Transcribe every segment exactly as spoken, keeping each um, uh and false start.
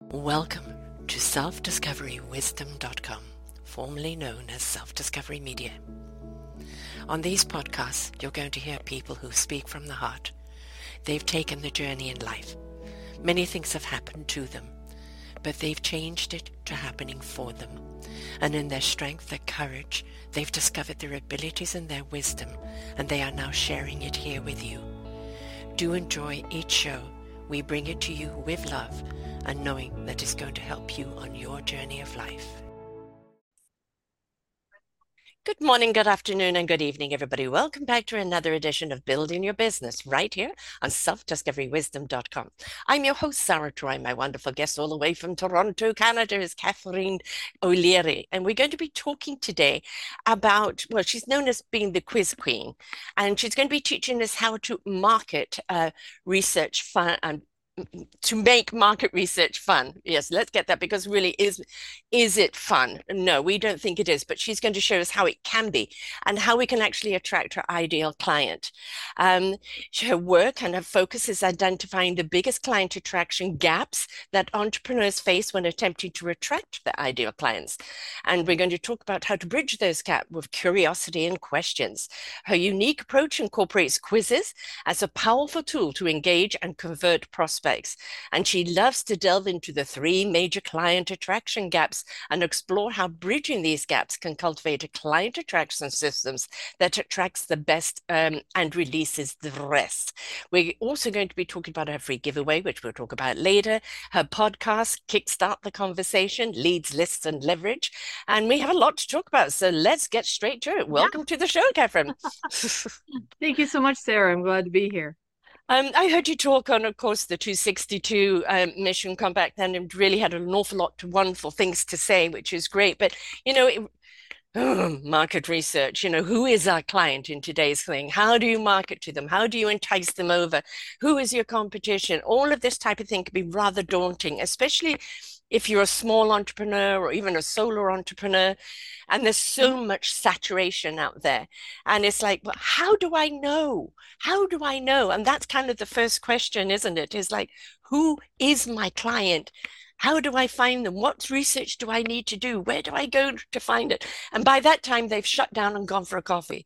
Welcome to self discovery wisdom dot com, formerly known as Self-Discovery Media. On these podcasts, you're going to hear people who speak from the heart. They've taken the journey in life. Many things have happened to them, but they've changed it to happening for them. And in their strength, their courage, they've discovered their abilities and their wisdom, and they are now sharing it here with you. Do enjoy each show. We bring it to you with love and knowing that it's going to help you on your journey of life. Good morning, good afternoon, and good evening, everybody. Welcome back to another edition of Building Your Business right here on self discovery wisdom dot com. I'm your host, Sarah Troy. My wonderful guest all the way from Toronto, Canada is Kathleen O'Leary. And we're going to be talking today about, well, she's known as being the quiz queen. And she's going to be teaching us how to market uh, research fun and to make market research fun. Yes, let's get that, because really is is it fun? No, we don't think it is, but she's going to show us how it can be and how we can actually attract her ideal client. Um, her work and her focus is identifying the biggest client attraction gaps that entrepreneurs face when attempting to attract their ideal clients. And we're going to talk about how to bridge those gaps with curiosity and questions. Her unique approach incorporates quizzes as a powerful tool to engage and convert prospects. And she loves to delve into the three major client attraction gaps and explore how bridging these gaps can cultivate a client attraction systems that attracts the best um, and releases the rest. We're also going to be talking about her free giveaway, which we'll talk about later, her podcast, Kickstart the Conversation, Leads, Lists, and Leverage. And we have a lot to talk about, so let's get straight to it. Welcome yeah. to the show, Catherine. Thank you so much, Sarah. I'm glad to be here. Um, I heard you talk on, of course, the two sixty-two um, Mission Compact, and it really had an awful lot of wonderful things to say, which is great. But, you know, it, oh, market research, you know, who is our client in today's thing? How do you market to them? How do you entice them over? Who is your competition? All of this type of thing can be rather daunting, especially if you're a small entrepreneur or even a solo entrepreneur, and there's so much saturation out there. And it's like, well, how do I know? How do I know? And that's kind of the first question, isn't it? Is like, who is my client? How do I find them? What research do I need to do? Where do I go to find it? And by that time, they've shut down and gone for a coffee.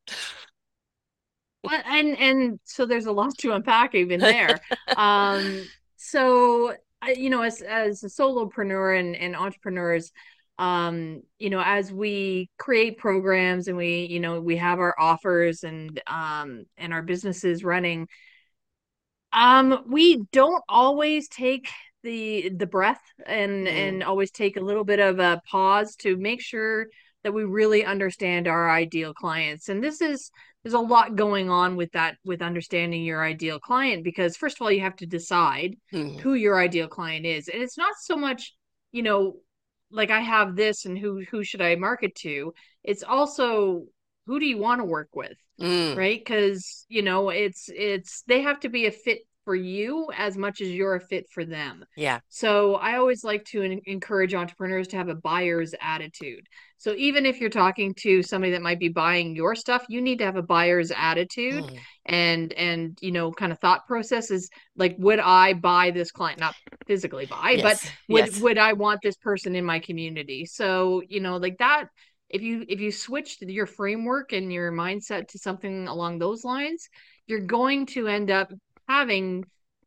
Well, and and so there's a lot to unpack even there. um, so you know, as as a solopreneur and, and entrepreneurs, um, you know, as we create programs and we, you know, we have our offers and um and our businesses running, um, we don't always take the the breath and mm. and always take a little bit of a pause to make sure that we really understand our ideal clients. And this is there's a lot going on with that, with understanding your ideal client, because first of all, you have to decide mm. who your ideal client is. And it's not so much, you know, like I have this and who who should I market to? It's also, who do you want to work with? Mm. Right? Because, you know, it's it's they have to be a fit for you as much as you're a fit for them. Yeah. So I always like to en- encourage entrepreneurs to have a buyer's attitude. So even if you're talking to somebody that might be buying your stuff, you need to have a buyer's attitude mm. and and you know, kind of thought process is like, would I buy this client? Not physically buy, yes. but would yes. would I want this person in my community? So, you know, like that, if you if you switch your framework and your mindset to something along those lines, you're going to end up having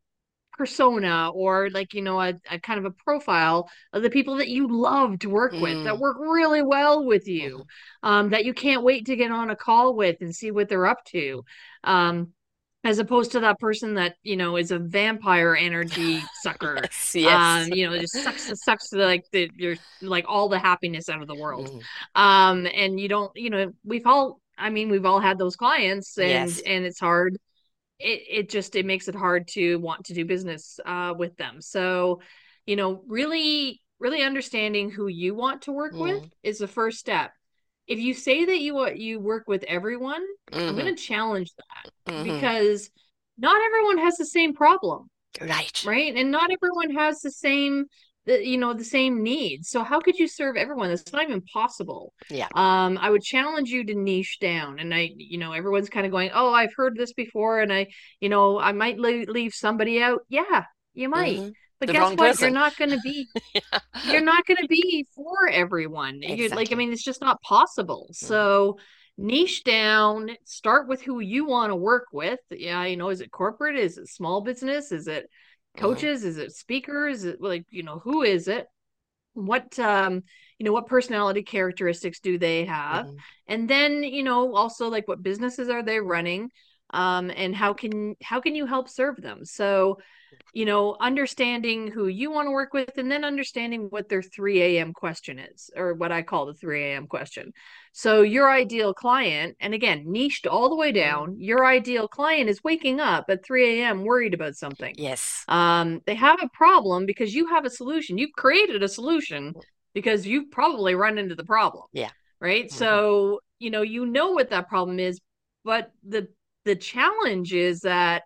persona, or like, you know, a, a kind of a profile of the people that you love to work mm. with, that work really well with you, mm-hmm. um, that you can't wait to get on a call with and see what they're up to. Um, as opposed to that person that, you know, is a vampire energy sucker. yes, yes. Um, you know, just sucks, sucks like the, you're like all the happiness out of the world. Mm. Um, and you don't, you know, we've all, I mean, we've all had those clients, and, yes. and it's hard. It, it just, it makes it hard to want to do business uh, with them. So, you know, really, really understanding who you want to work mm. with is the first step. If you say that you you work with everyone, mm-hmm. I'm going to challenge that, mm-hmm. because not everyone has the same problem. Right. Right. And not everyone has the same, the, you know, the same needs. So how could you serve everyone? It's not even possible. Yeah. Um, I would challenge you to niche down. And I, you know, everyone's kind of going, oh, I've heard this before, and I, you know, I might leave, leave somebody out. Yeah, you might. Mm-hmm. But the guess wrong what? You're person. not going to be Yeah. you're not going to be for everyone. You're like, I Exactly. mean, it's just not possible. Hmm. So niche down, start with who you want to work with. Yeah, you know, is it corporate? Is it small business? Is it Hmm. coaches? Is it speakers? Is it like, you know, who is it? What um, you know, what personality characteristics do they have? Hmm. And then, you know, also like what businesses are they running? Um, and how can how can you help serve them? So you know, understanding who you want to work with and then understanding what their three a m question is, or what I call the three a m question. So, your ideal client, and again, niched all the way Hmm. down, your ideal client is waking up at three a m worried about something. Yes. Um, they have a problem because you have a solution. You've created a solution because you've probably run into the problem, Yeah. right? Hmm. So, you know, you know what that problem is, but the the challenge is that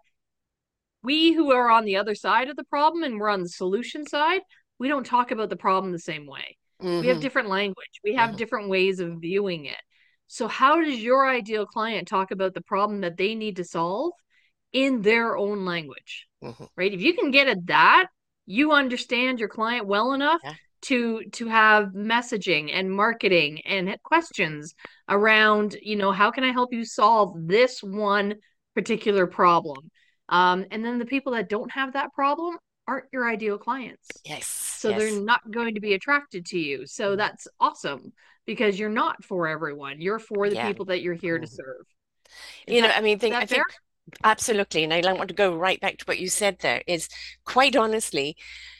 we who are on the other side of the problem and we're on the solution side, we don't talk about the problem the same way. We have Hmm. different language, we have Hmm. different ways of viewing it. So, how does your ideal client talk about the problem that they need to solve in their own language? Hmm. Right? If you can get at that, you understand your client well enough Yeah. to to have messaging and marketing and questions around, you know, how can I help you solve this one particular problem? Um, and then the people that don't have that problem aren't your ideal clients. Yes. So they're Yes. not going to be attracted to you. So Mhm. that's awesome because you're not for everyone. You're for the Yeah. people that you're here to Mhm. serve. Is You know, that I mean, is think I that fair? think absolutely, and I want to go right back to what you said there, is quite honestly,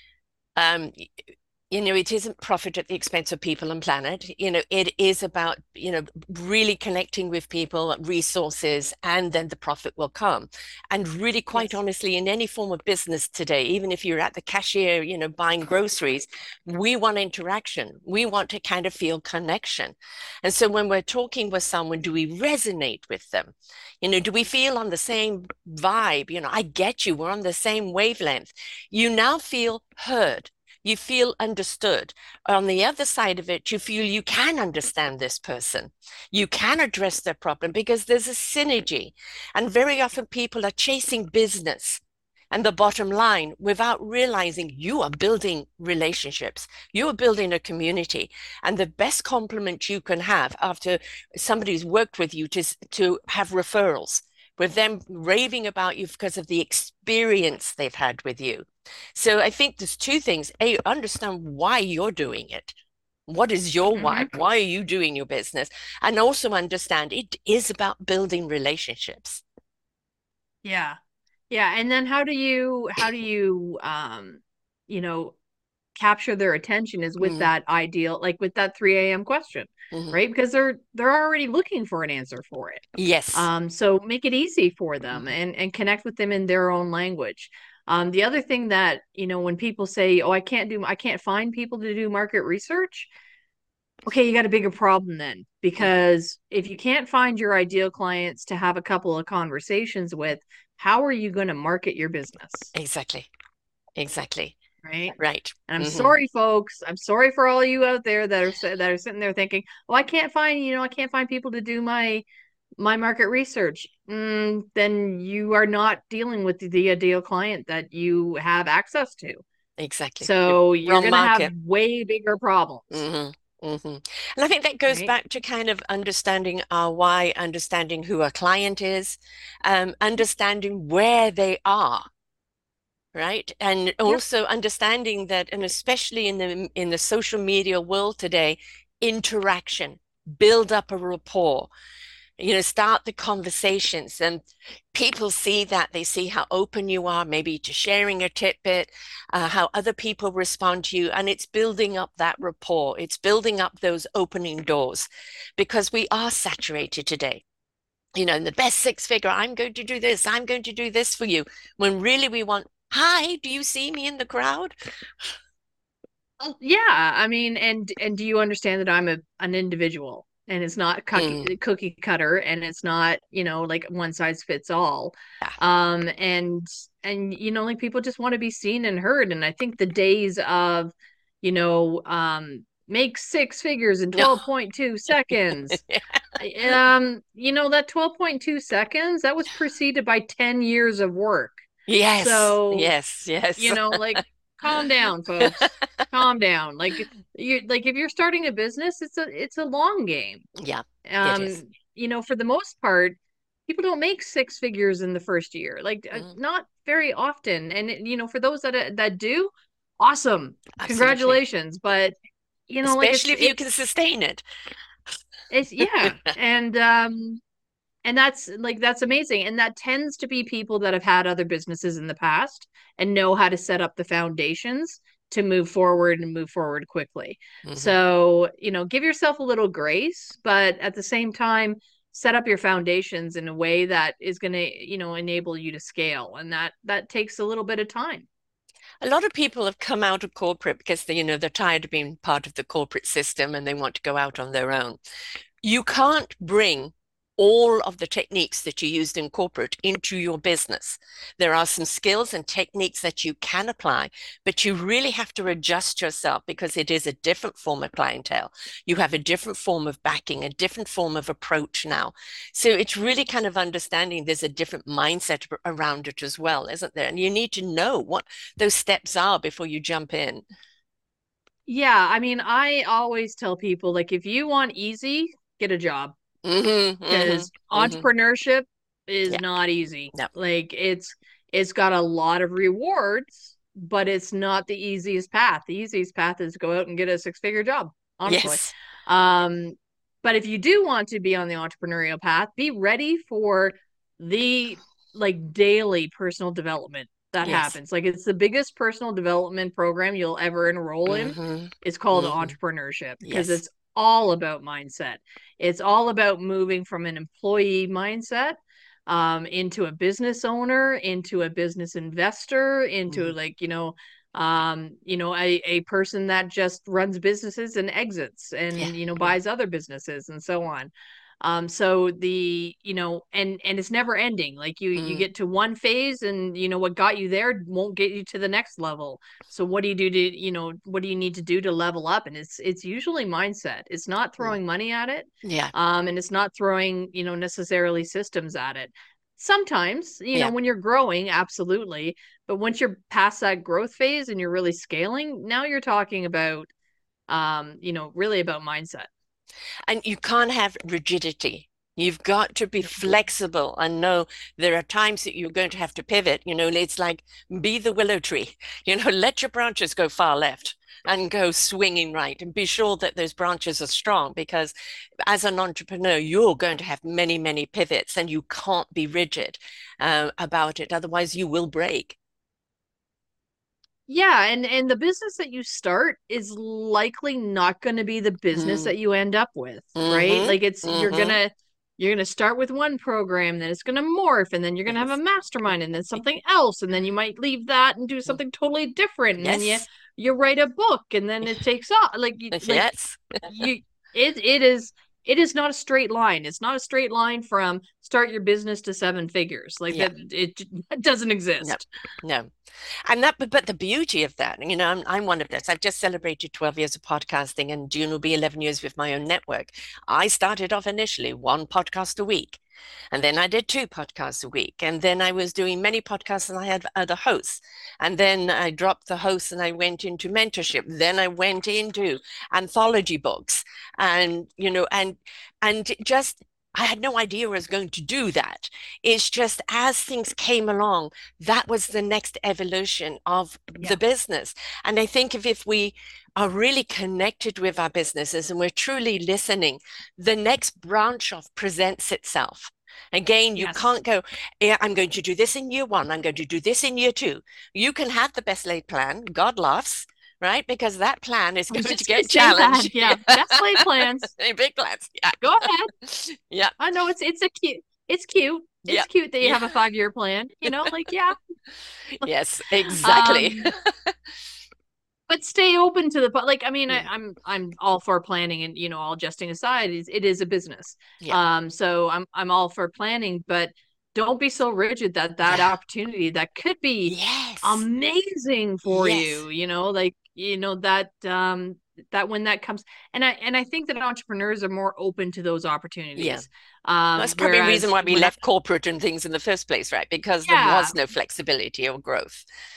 um, you know, it isn't profit at the expense of people and planet. You know, it is about, you know, really connecting with people, resources, and then the profit will come. And really, quite Yes. honestly, in any form of business today, even if you're at the cashier, you know, buying groceries, we want interaction. We want to kind of feel connection. And so when we're talking with someone, do we resonate with them? You know, do we feel on the same vibe? You know, I get you, we're on the same wavelength. You now feel heard, you feel understood. On the other side of it, you feel you can understand this person. You can address their problem because there's a synergy. And very often people are chasing business and the bottom line without realizing you are building relationships. You are building a community. And the best compliment you can have after somebody's worked with you to, to have referrals with them raving about you because of the experience they've had with you. So I think there's two things. A, understand why you're doing it. What is your why? Mm-hmm. Why are you doing your business? And also understand it is about building relationships. Yeah. Yeah. And then how do you how do you um, you know, capture their attention is with Mm-hmm. that ideal, like with that three a m question, Mm-hmm. right? Because they're they're already looking for an answer for it. Yes. Um, so make it easy for them Mm-hmm. and and connect with them in their own language. Um, the other thing that, you know, when people say, "Oh, I can't do I can't find people to do market research," okay, you got a bigger problem then, Mm-hmm. because if you can't find your ideal clients to have a couple of conversations with, how are you going to market your business? Exactly. Exactly. Right? Right. And I'm Mm-hmm. sorry, folks. I'm sorry for all you out there that are that are sitting there thinking, "Well, I can't find, you know, I can't find people to do my my market research." Mm, then you are not dealing with the, the ideal client that you have access to. Exactly. You're So you're wrong going to have market. way bigger problems, Mm-hmm. Mm-hmm. And I think that goes right? back to kind of understanding our why, understanding who our client is, um, understanding where they are, right? And Yep. also understanding that, and especially in the in the social media world today, interaction, build up a rapport, you know, start the conversations. And people see that, they see how open you are, maybe to sharing a tidbit, uh, how other people respond to you, and it's building up that rapport. It's building up those opening doors because we are saturated today. You know, in the best six figure, I'm going to do this, I'm going to do this for you, when really we want, hi, do you see me in the crowd? Well, yeah, I mean, and and do you understand that I'm a an individual and it's not Mm, cookie cookie cutter and it's not, you know, like one size fits all. yeah. Um and and you know, like people just want to be seen and heard, and I think the days of, you know, um make six figures in No. twelve point two seconds. Um, you know, that twelve point two seconds, that was preceded by ten years of work. Yes, So, yes, yes. you know, like calm down, folks. Calm down. Like you like if you're starting a business, it's a it's a long game. Yeah, it is. Um, you know, for the most part, people don't make six figures in the first year. Like uh, Mm, not very often. And you know, for those that uh, that do, awesome. absolutely. Congratulations. But you know, like it's Especially if you can it's sustain it. it's yeah. And um and that's like that's amazing. And that tends to be people that have had other businesses in the past and know how to set up the foundations to move forward and move forward quickly. Hmm. So, you know, give yourself a little grace, but at the same time, set up your foundations in a way that is going to, you know, enable you to scale. And that that takes a little bit of time. A lot of people have come out of corporate because they, you know, they're tired of being part of the corporate system and they want to go out on their own. You can't bring all of the techniques that you used in corporate into your business. There are some skills and techniques that you can apply, but you really have to adjust yourself because it is a different form of clientele. You have a different form of backing, a different form of approach now. So it's really kind of understanding there's a different mindset around it as well, isn't there? And you need to know what those steps are before you jump in. Yeah, I mean, I always tell people like if you want easy, get a job Hmm. Hmm. because Hmm. entrepreneurship is Yeah. not easy. No. Like it's it's got a lot of rewards, but it's not the easiest path. The easiest path is to go out and get a six-figure job, honestly. Yes. Um, but if you do want to be on the entrepreneurial path, be ready for the like daily personal development that Yes. happens. Like it's the biggest personal development program you'll ever enroll in. Hmm. It's called Hmm. entrepreneurship because Yes. it's all about mindset. It's all about moving from an employee mindset um, into a business owner, into a business investor, into Hmm. like, you know, um, you know, a, a person that just runs businesses and exits Yeah. and, you know, Yeah. buys other businesses and so on. Um, so the, you know, and and it's never ending. Like you you Mm. get to one phase and you know what got you there won't get you to the next level. So what do you do to, you know, what do you need to do to level up? And it's it's usually mindset. It's not Mm. throwing money at it. Yeah. Um, and it's not throwing, you know, necessarily systems at it. Sometimes, you know, Yeah. when you're growing, absolutely. But once you're past that growth phase and you're really scaling, now you're talking about um, you know, really about mindset. And you can't have rigidity. You've got to be No. flexible and know there are times that you're going to have to pivot. You know, it's like be the willow tree. You know, let your branches go far left and go swinging right and be sure that those branches are strong because as an entrepreneur, you're going to have many, many pivots and you can't be rigid uh, about it. Otherwise, you will break. Yeah, and and the business that you start is likely not going to be the business Mm. that you end up with, right? Hmm. Like it's you're Hmm. gonna you're gonna start with one program, then it's gonna morph, and then you're gonna have a Yes. mastermind, and then something else, and then you might leave that and do something totally different, and then you Yes. you write a book, and then it takes off. Like you like Yes. you it it is it is not a straight line. It's not a straight line from start your business to seven figures. Like Yeah. that it, it doesn't No. exist. No. And that, but, but the beauty of that, you know, I'm, I'm one of this. I've just celebrated twelve years of podcasting and June will be eleven years with my own network. I started off initially one podcast a week. And then I did two podcasts a week. And then I was doing many podcasts and I had other hosts. And then I dropped the hosts and I went into mentorship. Then I went into anthology books and, you know, and, and just, I had no idea I was going to do that. It's just as things came along, that was the next evolution of the Yeah. business. And I think if, if we are really connected with our businesses and we're truly listening, the next branch of presents itself. Again, you Yes. can't go, yeah, I'm going to do this in year one. I'm going to do this in year two. You can have the best laid plan. God laughs, right? Because that plan is I was going to just gonna get say that. challenged. Yeah. Best laid plans. Big plans. Yeah. Go ahead. Yeah. I know it's it's a cute it's cute. Yeah. It's cute that you Yeah. have a five year plan, you know, like yeah. Yes, exactly. Um, but stay open to the like I mean I, Mm. I'm I'm all for planning and you know, all jesting aside, is it is a business. Yeah. Um, so I'm I'm all for planning, but don't be so rigid that that Yeah. opportunity that could be Yes. amazing for Yes. you, you know, like you know that um that when that comes and I and I think that entrepreneurs are more open to those Yeah. opportunities. Um, That's probably a reason whereas why we when I left corporate and things in the first place, right? Because there yeah, was no flexibility or growth.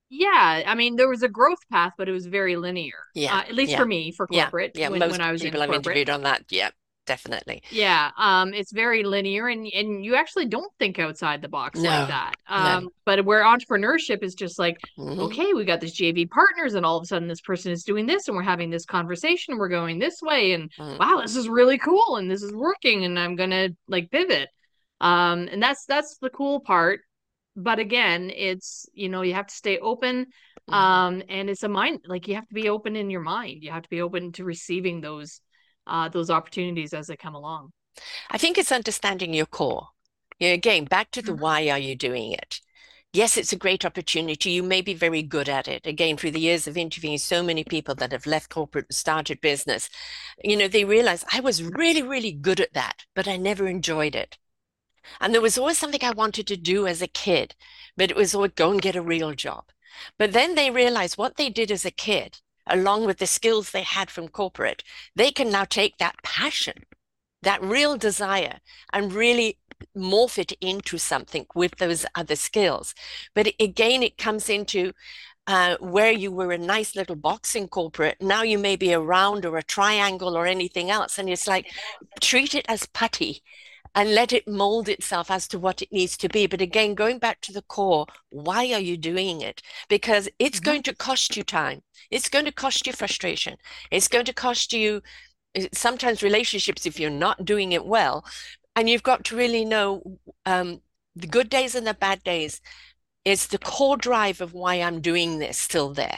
yeah, I mean, there was a growth path, but it was very linear. Yeah, Uh, at least for yeah, me, for yeah, corporate, yeah. when when Most I was in people I've corporate. interviewed on that, yeah, definitely. Yeah, um, it's very linear, and and you actually don't think outside the box like No, that. no. Um, but where entrepreneurship is just like, Hmm. okay, we got this J V partners, and all of a sudden this person is doing this, and we're having this conversation, and we're going this way, and Mm. wow, this is really cool, and this is working, and I'm gonna like pivot. Um, and that's that's the cool part. But again, it's, you know, you have to stay open. Hmm. Um, and it's a mind, like you have to be open in your mind. You have to be open to receiving those uh those opportunities as they come along. I think it's understanding your core. Yeah, again, back to the Mhm. why are you doing it? Yes, it's a great opportunity. You may be very good at it. Again, through the years of interviewing so many people that have left corporate and started business, you know, they realize I was really, really good at that, but I never enjoyed it. And there was always something I wanted to do as a kid, but it was always go and get a real job. But then they realized what they did as a kid, along with the skills they had from corporate, they can now take that passion, that real desire, and really morph it into something with those other skills. But again, it comes into uh, where you were a nice little box in corporate. Now you may be a round or a triangle or anything else. And it's like, treat it as putty and let it mold itself as to what it needs to be. But again, going back to the core, why are you doing it? Because it's Mhm. going to cost you time. It's going to cost you frustration. It's going to cost you eh, sometimes relationships if you're not doing it well. And you've got to really know um, the good days and the bad days. Is the core drive of why I'm doing this still there?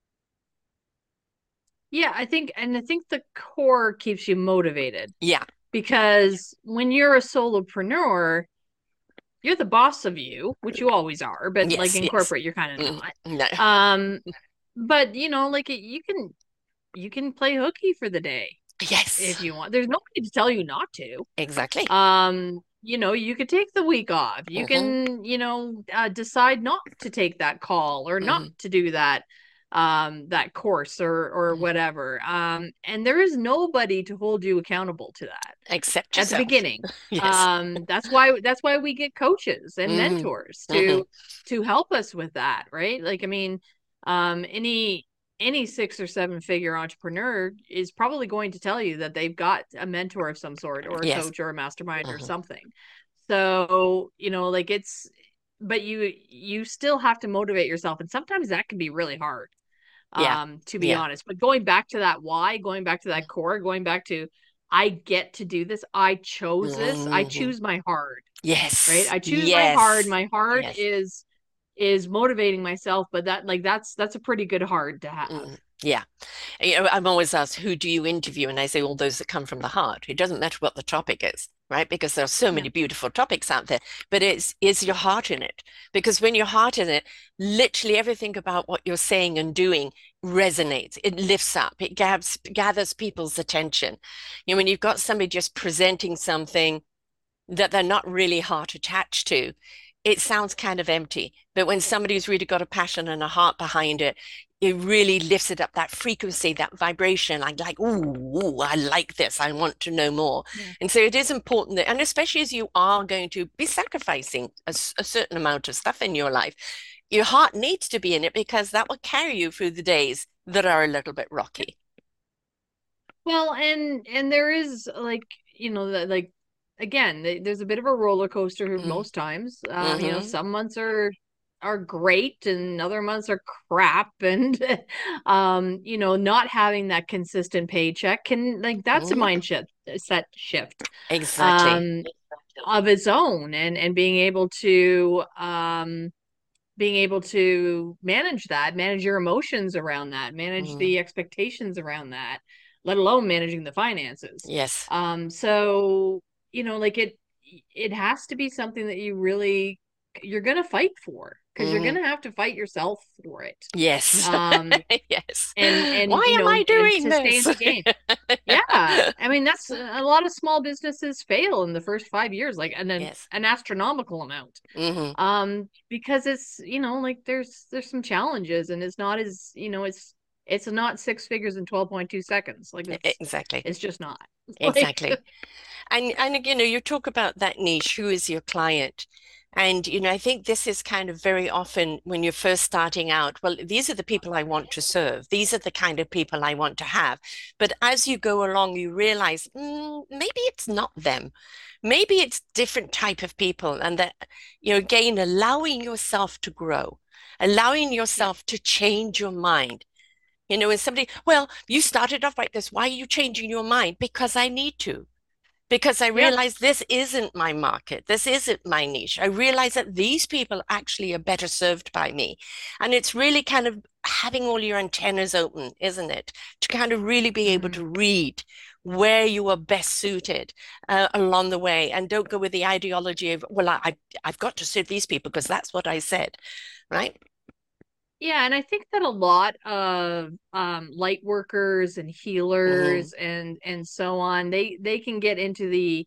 Yeah, I think, and I think the core keeps you motivated Yeah. because when you're a solopreneur, you're the boss of you, which you always are, but like Yes. in Yes. corporate, you're kind of Mm, not. no. Um, but you know, like you can you can play hooky for the day Yes. if you want. There's nobody to tell you not to. Exactly. Um, you know, you could take the week off. You Hmm. can, you know, uh, decide not to take that call or not Hmm. to do that um that course or or Hmm. whatever. Um, and there is nobody to hold you accountable to that Accept at the yourself. beginning. Yes. Um, that's why that's why we get coaches and Hmm. mentors Hmm. to to help us with that, right? Like, I mean, um, any any six or seven figure entrepreneur is probably going to tell you that they've got a mentor of some sort or a Yes. coach or a mastermind or Hmm. something. So, you know, like it's, but you you still have to motivate yourself, and sometimes that can be really hard, Yeah. um, to be Yeah. honest. But going back to that why, going back to that core, going back to I get to do this, I chose this, I Hmm. choose my hard, right? Yes. I choose my hard. Yes. My hard Yes. is is motivating myself, but that like that's that's a pretty good hard to have. Mm. Yeah. You know, I'm always asked, who do you interview? And I say, all those that come from the heart. It doesn't matter what the topic is, right? Because there are so Yeah. many beautiful topics out there, but it's, is your heart in it? Because when your heart in it, literally everything about what you're saying and doing resonates. It lifts up. It gathers, gathers people's attention. You know, when you've got somebody just presenting something that they're not really heart attached to, it sounds kind of empty. But when somebody's really got a passion and a heart behind it, it really lifts it up, that frequency, that vibration. I'm like, ooh, ooh, I like this. I want to know more. Yeah. And so it is important that, and especially as you are going to be sacrificing a, a certain amount of stuff in your life, your heart needs to be in it because that will carry you through the days that are a little bit rocky. Well, and and there is like, you know, that like again, there's a bit of a roller coaster Mm. most times. Um, you know, Hmm. some months are are great and other months are crap, and um, you know, not having that consistent paycheck can, like, that's a Hmm. mind shift set shift Exactly. um of its own, and and being able to um being able to manage that, manage your emotions around that, manage Mm. the expectations around that, let alone managing the finances. Yes. Um, so, you know, like it it has to be something that you really, you're gonna fight for, because you're Hmm. gonna have to fight yourself for it. Yes. Um, Yes. and and Why you am know, I and doing to stay in this? the game. Yeah, I mean that's a lot of small businesses fail in the first five years, like, and then Yes. an astronomical amount, Hmm. um because it's, you know, like there's there's some challenges, and it's not as, you know, it's it's not six figures in twelve point two seconds, like it's Exactly. it's just not like Exactly. And and you know, you talk about that niche, who is your client? And, you know, I think this is kind of very often when you're first starting out, well, these are the people I want to serve. These are the kind of people I want to have. But as you go along, you realize mm, maybe it's not them. Maybe it's different type of people. And that, you know, again, allowing yourself to grow, allowing Yeah. yourself to change your mind. You know, when somebody, well, you started off like this. Why are you changing your mind? Because I need to because I Yep. realized this isn't my market. This isn't my niche. I realize that these people actually are better served by me. And it's really kind of having all your antennas open, isn't it? To kind of really be able Hmm. to read where you are best suited uh, along the way. And don't go with the ideology of, well, I, I've got to serve these people because that's what I said, right? Yeah, and I think that a lot of um, light workers and Hmm. healers and and so on, they they can get into the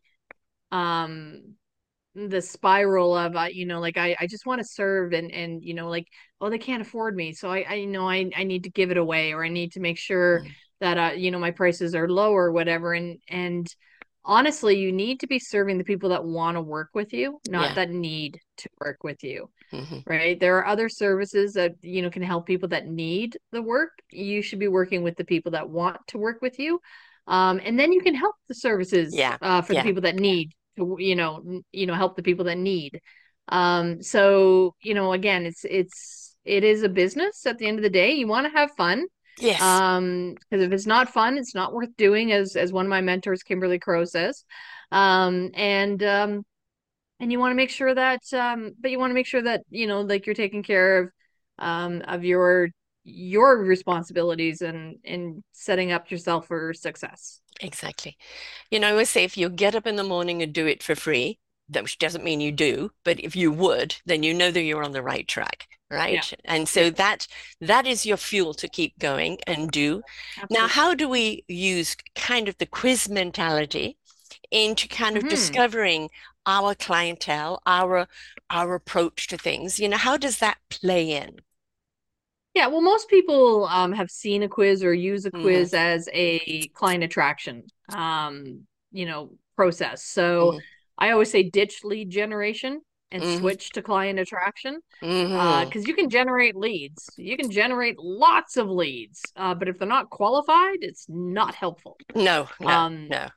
um the spiral of uh, you know, like I I just want to serve and and you know, like, oh, they can't afford me, so I I you know I I need to give it away, or I need to make sure that uh you know my prices are low or whatever. and and honestly, you need to be serving the people that want to work with you, not Yeah. that need to work with you. Hmm. Right? There are other services that, you know, can help people that need the work. You should be working with the people that want to work with you. Um, and then you can help the services Yeah. uh, for the Yeah. people that need to, you know, n- you know, help the people that need. Um, so, you know, again, it's it's it is a business at the end of the day. You want to have fun. Yes. Um, because if it's not fun, it's not worth doing, as as one of my mentors, Kimberly Crow, says. Um, and um, and you want to make sure that um but you want to make sure that, you know, like, you're taking care of um of your your responsibilities and and setting up yourself for success. Exactly. You know, I always say if you get up in the morning and do it for free, that which doesn't mean you do, but if you would, then you know that you're on the right track, Yeah. right? And Yeah. so that that is your fuel to keep going and do. Now, Absolutely. how do we use kind of the quiz mentality into kind of Hmm. discovering our clientele, our our approach to things? You know, how does that play in? Yeah, well, most people um have seen a quiz or use a Hmm. quiz as a client attraction um you know process. So Hmm. I always say ditch lead generation and Hmm. switch to client attraction. Uh, Hmm. because you can generate leads. You can generate lots of leads, uh, but if they're not qualified, it's not helpful. No, no, Um, no.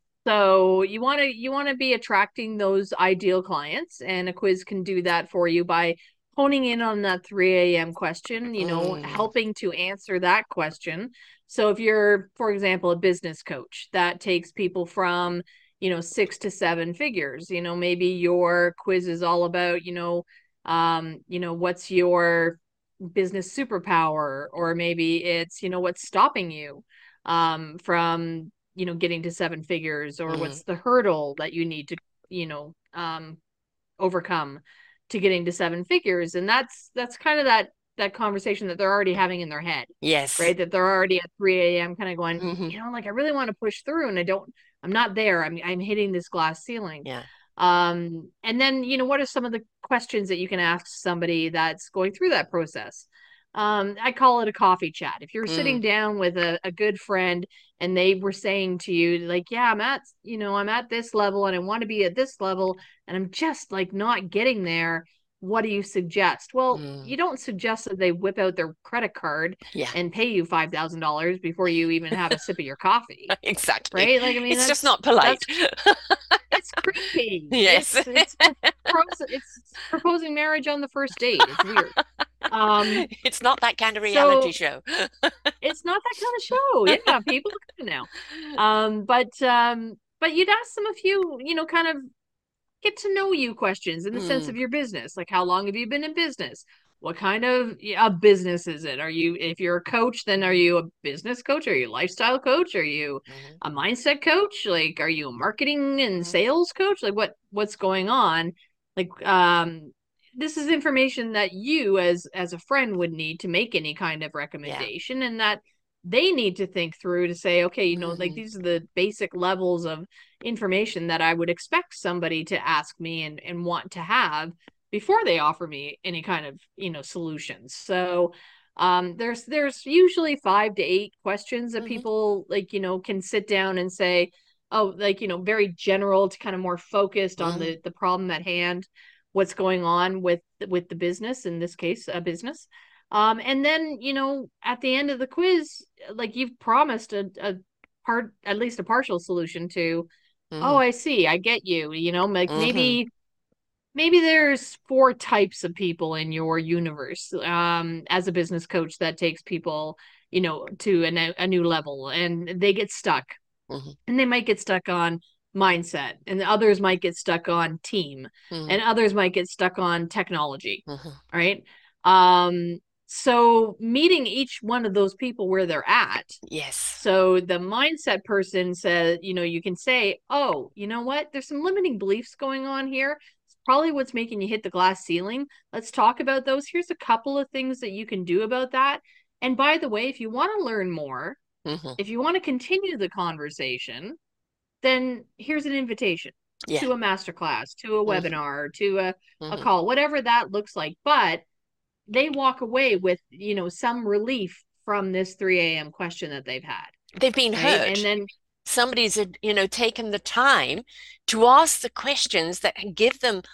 so you want to you want to be attracting those ideal clients, and a quiz can do that for you by honing in on that three a m question, you know, Mm, helping to answer that question. So if you're, for example, a business coach that takes people from, you know, six to seven figures, you know, maybe your quiz is all about, you know, um, you know, what's your business superpower, or maybe it's, you know, what's stopping you um from, you know, getting to seven figures, or mm. what's the hurdle that you need to, you know, um overcome to getting to seven figures. And that's that's kind of that that conversation that they're already having in their head, Yes. right? That they're already at three a m kind of going, Hmm. you know, like, I really want to push through, and I don't, I'm not there. I'm I'm hitting this glass ceiling. Yeah. Um, and then, you know, what are some of the questions that you can ask somebody that's going through that process? Um, I call it a coffee chat. If you're Mm, sitting down with a, a good friend and they were saying to you, like, yeah, I'm at, you know, I'm at this level and I want to be at this level and I'm just like not getting there. What do you suggest? Well, mm. you don't suggest that they whip out their credit card Yeah, and pay you five thousand dollars before you even have a sip of your coffee, exactly. right? Like, I mean, It's just that's, not polite. that's it's creepy. Yes. It's it's pros it's proposing marriage on the first date. It's weird. Um, It's not that kind of reality so show. it's not that kind of show. Yeah, people look at it now. Um, but um, but you'd ask them a few, you know, kind of get to know you questions in the sense Mm, of your business. Like, how long have you been in business? What kind of a business is it? Are you, if you're a coach, then are you a business coach? Are you a lifestyle coach? Are you mhm, a mindset coach? Like, are you a marketing and mhm, sales coach? Like, what what's going on? Like, um, this is information that you, as as a friend, would need to make any kind of yeah. recommendation, and that they need to think through to say, okay, you know, like, Hmm. these are the basic levels of information that I would expect somebody to ask me and, and want to have before they offer me any kind of, you know, solutions. So um there's there's usually five to eight questions that Hmm. people, like, you know, can sit down and say, oh, like, you know, very general to kind of more focused on Hmm. the the problem at hand. what's going on with with the business, in this case, a business. Um, and then, you know, at the end of the quiz, like you've promised a, a part, at least a partial solution to, oh, Mm-hmm. I see, I get you, you know, like Mm-hmm. maybe maybe there's four types of people in your universe, um, as a business coach that takes people, you know, to a, a new level, and they get stuck, Mm-hmm. and they might get stuck on mindset, and others might get stuck on team, Mm-hmm. and others might get stuck on technology. Mm-hmm. Right. Um, so meeting each one of those people where they're at. Yes. So the mindset person says, you know, you can say, oh, you know what? There's some limiting beliefs going on here. It's probably what's making you hit the glass ceiling. Let's talk about those. Here's a couple of things that you can do about that. And by the way, if you want to learn more, Mm-hmm. if you want to continue the conversation, then here's an invitation Yeah. to a masterclass, to a Mm-hmm. webinar, to a, a Mm-hmm. call, whatever that looks like. But they walk away with, you know, some relief from this three a m question that they've had. They've been Right. heard. And then, Somebody's, you know, taken the time to ask the questions that can give them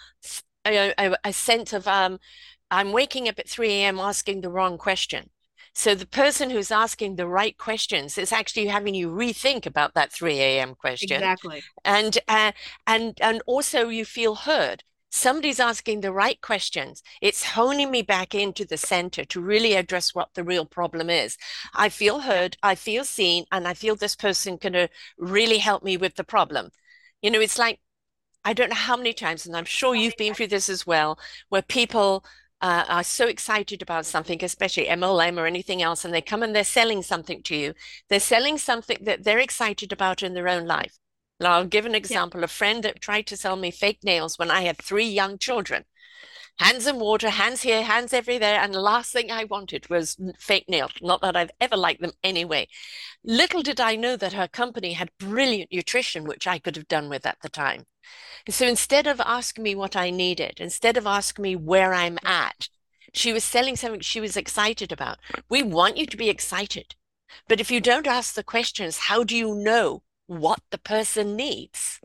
a, a, a sense of, um, I'm waking up at three a m asking the wrong question. So the person who's asking the right questions is actually having you rethink about that three a m question. exactly. And uh, and and also you feel heard. Somebody's asking the right questions. It's honing me back into the center to really address what the real problem is. I feel Yeah. heard, I feel seen, and I feel this person can really help me with the problem. You know, it's like I don't know how many times, and I'm sure you've been through this as well, where people uh, are so excited about something, especially M L M or anything else, and they come and they're selling something to you. They're selling something that they're excited about in their own life. Now, I'll give an Yeah. example. A friend that tried to sell me fake nails when I had three young children. Hands in water, hands here, hands everywhere. And the last thing I wanted was fake nails. Not that I've ever liked them anyway. Little did I know that her company had brilliant nutrition, which I could have done with at the time. So instead of asking me what I needed, instead of asking me where I'm Yeah. at, she was selling something she was excited about. We want you to be excited. But if you don't ask the questions, how do you know what the person needs?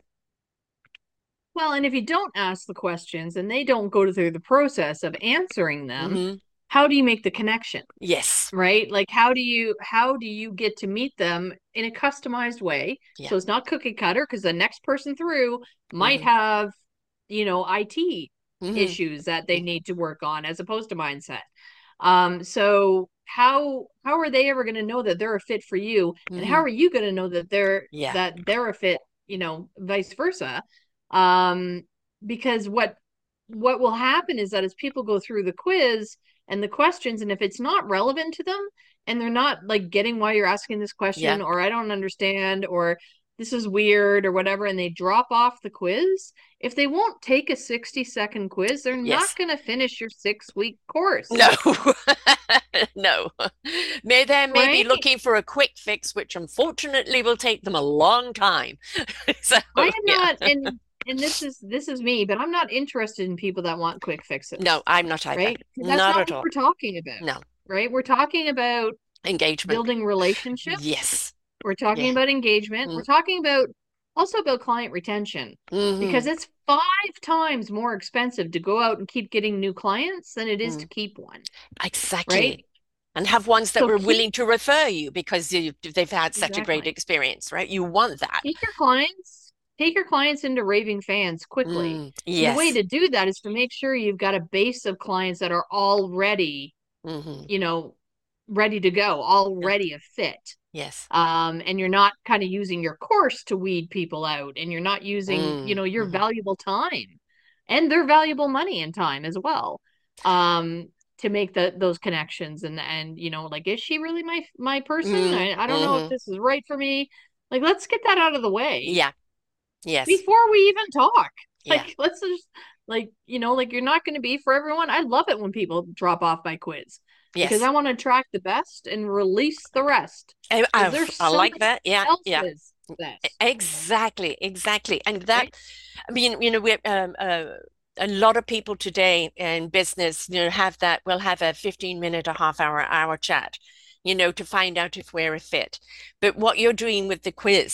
Well, and if you don't ask the questions and they don't go through the process of answering them, Mm-hmm. how do you make the connection? Yes. Right? Like how do you how do you get to meet them in a customized way? Yeah. So it's not cookie cutter, because the next person through might Mm-hmm. have, you know, I T Mm-hmm. issues that they need to work on as opposed to mindset. Um, so how how are they ever going to know that they're a fit for you? And how Mm-hmm. are you going to know that they're Yeah. that they're a fit, you know, vice versa? Um, because what what will happen is that as people go through the quiz and the questions, and if it's not relevant to them, and they're not like getting why you're asking this Yeah. question, or I don't understand, or this is weird or whatever, and they drop off the quiz, if they won't take a sixty second quiz, they're not Yes. going to finish your six week course. No. No. May they may be Right. looking for a quick fix, which unfortunately will take them a long time. So I am yeah. not, and and this is this is me, but I'm not interested in people that want quick No, fixes. I'm not either. Right, because that's Not not at what all. we're talking about. No. Right, we're talking about Engagement. building relationships. Yes. We're talking Yeah. about engagement. We're Mm. talking about also about client retention, because Hmm. it's five times more expensive to go out and keep getting new clients than it is Mm. to keep one. Right. Exactly. And have ones that So were keep willing to refer you because you, they've had such a great exactly. experience, right? You want that. Take your clients, take your clients into raving fans quickly. Mm. And the way Yes. to do that is to make sure you've got a base of clients that are already, Hmm. you know, ready to go, Yeah. already a fit. Yes. Um, and you're not kind of using your course to weed people out, and you're not using, you Mm. know, your Hmm. valuable time and their valuable money and time as well, um, to make the those connections, and and you know, like, is she really my my person? Mm. I, I don't know if Hmm. this is right for me. Like, let's get that out of the way Yeah. Yes. before we even talk. Yeah. Like, let's just, like, you know, like, you're not going to be for everyone. I love it when people drop off my quiz, because Yes. I want to attract the best and release the rest, I, because I, there's I like somebody that. Yeah. Yeah. else's best. Exactly. Exactly. And that, Right. I mean, you know, we're, um, uh, a lot of people today in business, you know, have that, we'll have a fifteen minute, a half hour, hour chat, you know, to find out if we're a fit. But what you're doing with the quiz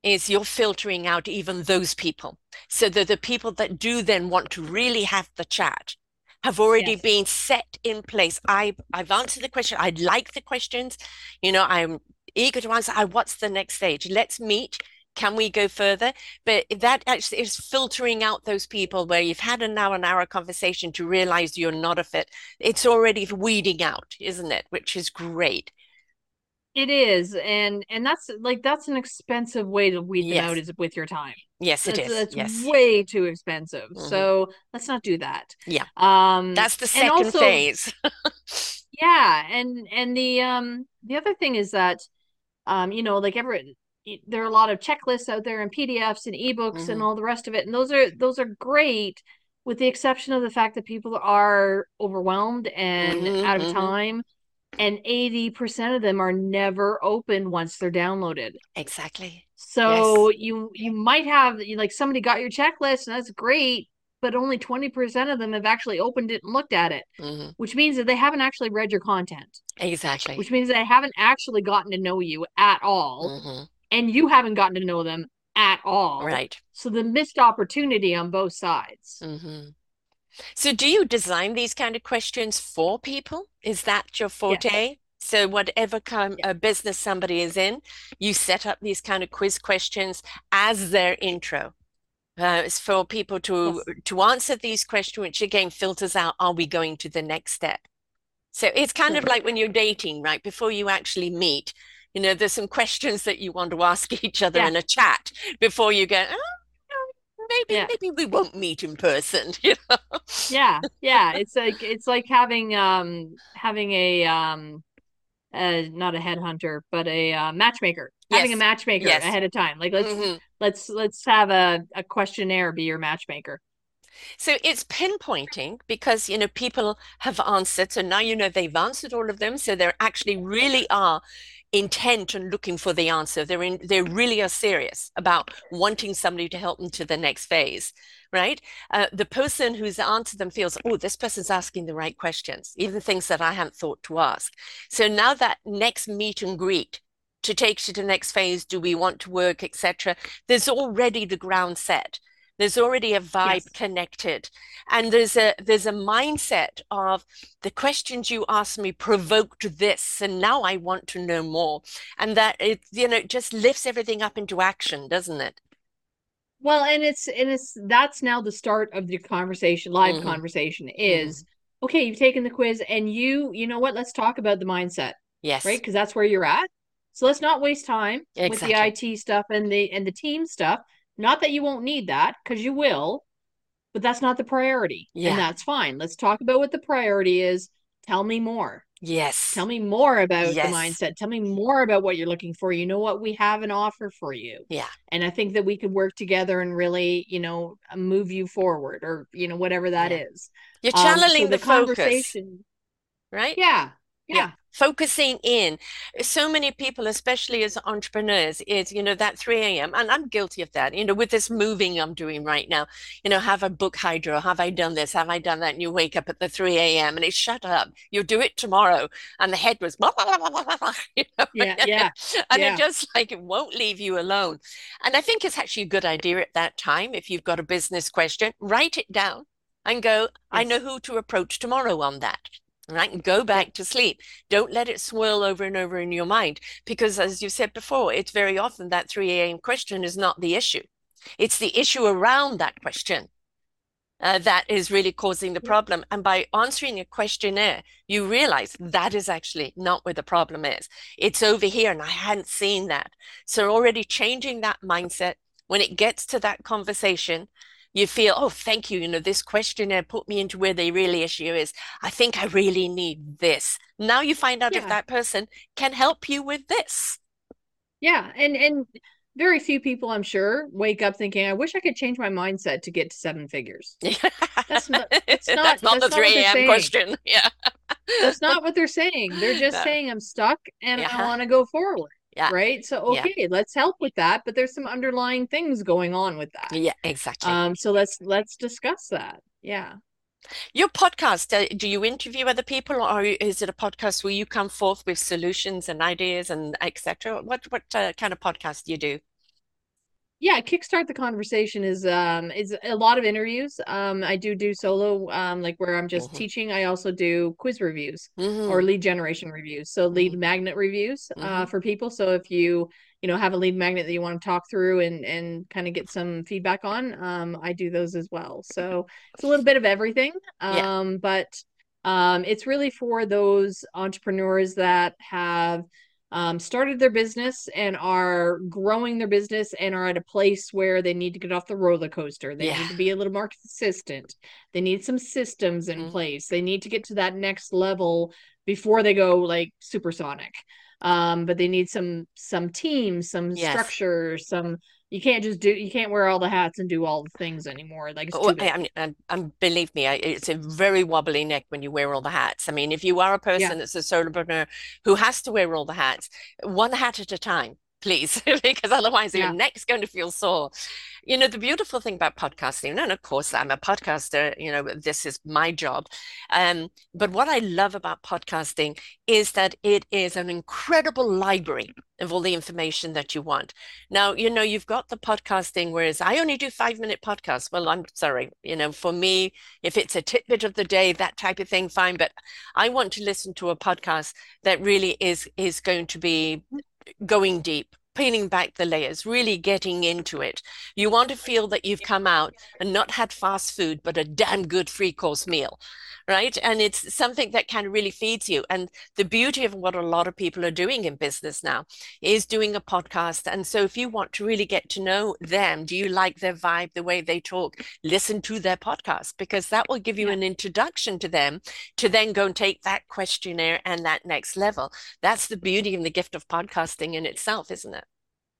is you're filtering out even those people. So that the people that do then want to really have the chat have already Yes. been set in place. I, I've answered the question. I like the questions. You know, I'm eager to answer. I, what's the next stage? Let's meet. Can we go further? But that actually is filtering out those people where you've had an hour, an hour conversation to realize you're not a fit. It's already weeding out, isn't it? Which is great. It is, and and that's like that's an expensive way to weed them out Yes. is with your time. Yes, it That's is. that's Yes. way too expensive. Hmm. So let's not do that. Yeah. Um, That's the and second also, phase. yeah, and and the um the other thing is that um you know like every there are a lot of checklists out there and P D Fs and ebooks and Hmm. all the rest of it, and those are those are great, with the exception of the fact that people are overwhelmed and Hmm. out of Hmm. time, and eighty percent of them are never open once they're downloaded. Exactly. So Yes. you you might have like somebody got your checklist and that's great, but only twenty percent of them have actually opened it and looked at it, Hmm. which means that they haven't actually read your content, Exactly. which means they haven't actually gotten to know you at all, Hmm. and you haven't gotten to know them at all. Right. So the missed opportunity on both sides. Hmm. So do you design these kind of questions for people? Is that your Yes. forte? So whatever kind Yeah. of business somebody is in, you set up these kind of quiz questions as their intro. Uh, it's for people to Yes. to answer these questions, which again filters out, are we going to the next step? So it's kind of Correct. like when you're dating, right? Before you actually meet, you know, there's some questions that you want to ask each other Yeah. in a chat before you go, oh, maybe, Yeah. maybe we won't meet in person, you know? Yeah. Yeah. It's like it's like having um having a um uh not a headhunter but a uh, matchmaker, having a Yes, matchmaker yes. ahead of time, like let's Hmm. let's let's have a, a questionnaire be your matchmaker. So it's pinpointing because, you know, people have answered. So now you know they've answered all of them. So they're actually really are intent on looking for the answer. They're in, they really are serious about wanting somebody to help them to the next phase, right? Uh, the person who's answered them feels, oh, this person's asking the right questions, even things that I hadn't thought to ask. So now that next meet and greet to take to the next phase, do we want to work, et cetera. There's already the ground set. There's already a vibe Yes. connected, and there's a there's a mindset of the questions you asked me provoked this, and now I want to know more, and that it you know just lifts everything up into action, doesn't it? Well, and it's and it's that's now the start of the conversation, live Hmm. conversation Hmm. is, okay, you've taken the quiz and you you know what, let's talk about the mindset, right? Yes, Because that's where you're at. So let's not waste time with the exactly. I T stuff and the and the team stuff. Not that you won't need that, because you will, but that's not the priority. And Yeah. that's fine. Let's talk about what the priority is. Tell me more. Tell Yes. me more about the Yes. mindset. Tell me more about what you're looking for. You know what? We have an offer for you. Yeah. And I think that we could work together and really, you know, move you forward, or, you know, whatever that Yeah. is. You're Um, so channeling the the focus, conversation, right? yeah, Yeah, yeah, focusing in. So many people, especially as entrepreneurs, is, you know, that three a m. And I'm guilty of that, you know, with this moving I'm doing right now. You know, have I booked hydro? Have I done this? Have I done that? And you wake up at the three a m and it's shut up. You'll do it tomorrow. And the head was, blah, blah, blah, blah, blah, blah, you know, yeah, yeah, and it yeah, just like it won't leave you alone. And I think it's actually a good idea at that time, if you've got a business question, write it down and go, I know yes, who to approach tomorrow on that. Right, and go yeah, back to sleep. Don't let it swirl over and over in your mind, because as you said before, it's very often that three a m question is not the issue. It's the issue around that question uh, that is really causing the yeah, problem. And by answering a questionnaire, you realize that is actually not where the problem is. It's over here, and I hadn't seen that. So already changing that mindset, when it gets to that conversation, you feel, oh, thank you. You know, this questionnaire put me into where the really issue is. I think I really need this. Now you find out if yeah. that person can help you with this. Yeah, and and very few people, I'm sure, wake up thinking, I wish I could change my mindset to get to seven figures. That's not that's not That's not the that's not what they're three a m saying. question. Yeah. That's not what they're saying. They're just No. saying I'm stuck and I Yeah. want to go forward, Yeah. right? So Yeah. okay, let's help with that, but there's some underlying things going on with that. Yeah, exactly. Um, so let's let's discuss that. Yeah. Your podcast, uh, do you interview other people, or is it a podcast where you come forth with solutions and ideas and et cetera? What what uh, kind of podcast do you do? Yeah, kickstart the conversation is um is a lot of interviews. Um, I do do solo, um, like where I'm just Hmm. teaching. I also do quiz reviews or Hmm. lead generation reviews. So lead Hmm. magnet reviews uh Hmm. for people. So if you you know have a lead magnet that you want to talk through and and kind of get some feedback on, um, I do those as well. So it's a little bit of everything. Yeah. Um, but um, it's really for those entrepreneurs that have um, started their business and are growing their business and are at a place where they need to get off the roller coaster. They Yeah. need to be a little more consistent. They need some systems in Mm. place. They need to get to that next level before they go like supersonic. Um, but they need some some teams, some Yes. structure, some you can't just do you can't wear all the hats and do all the things anymore. Like it's Oh, too I, big. I, I, I believe me, I, it's a very wobbly neck when you wear all the hats. I mean, if you are a Yeah. person that's a solopreneur who has to wear all the hats, one hat at a time, please, because otherwise your Yeah. neck's going to feel sore. You know, the beautiful thing about podcasting, and of course, I'm a podcaster, you know, this is my job. Um, but what I love about podcasting is that it is an incredible library of all the information that you want. Now, you know, you've got the podcasting, whereas I only do five minute podcasts. Well, I'm sorry, you know, for me, if it's a tidbit of the day, that type of thing, fine. But I want to listen to a podcast that really is is going to be going deep, peeling back the layers, really getting into it. You want to feel that you've come out and not had fast food, but a damn good three course meal, right? And it's something that kind of really feeds you. And the beauty of what a lot of people are doing in business now is doing a podcast. And so if you want to really get to know them, do you like their vibe, the way they talk, listen to their podcast, because that will give you Yeah. an introduction to them to then go and take that questionnaire and that next level. That's the beauty and the gift of podcasting in itself, isn't it?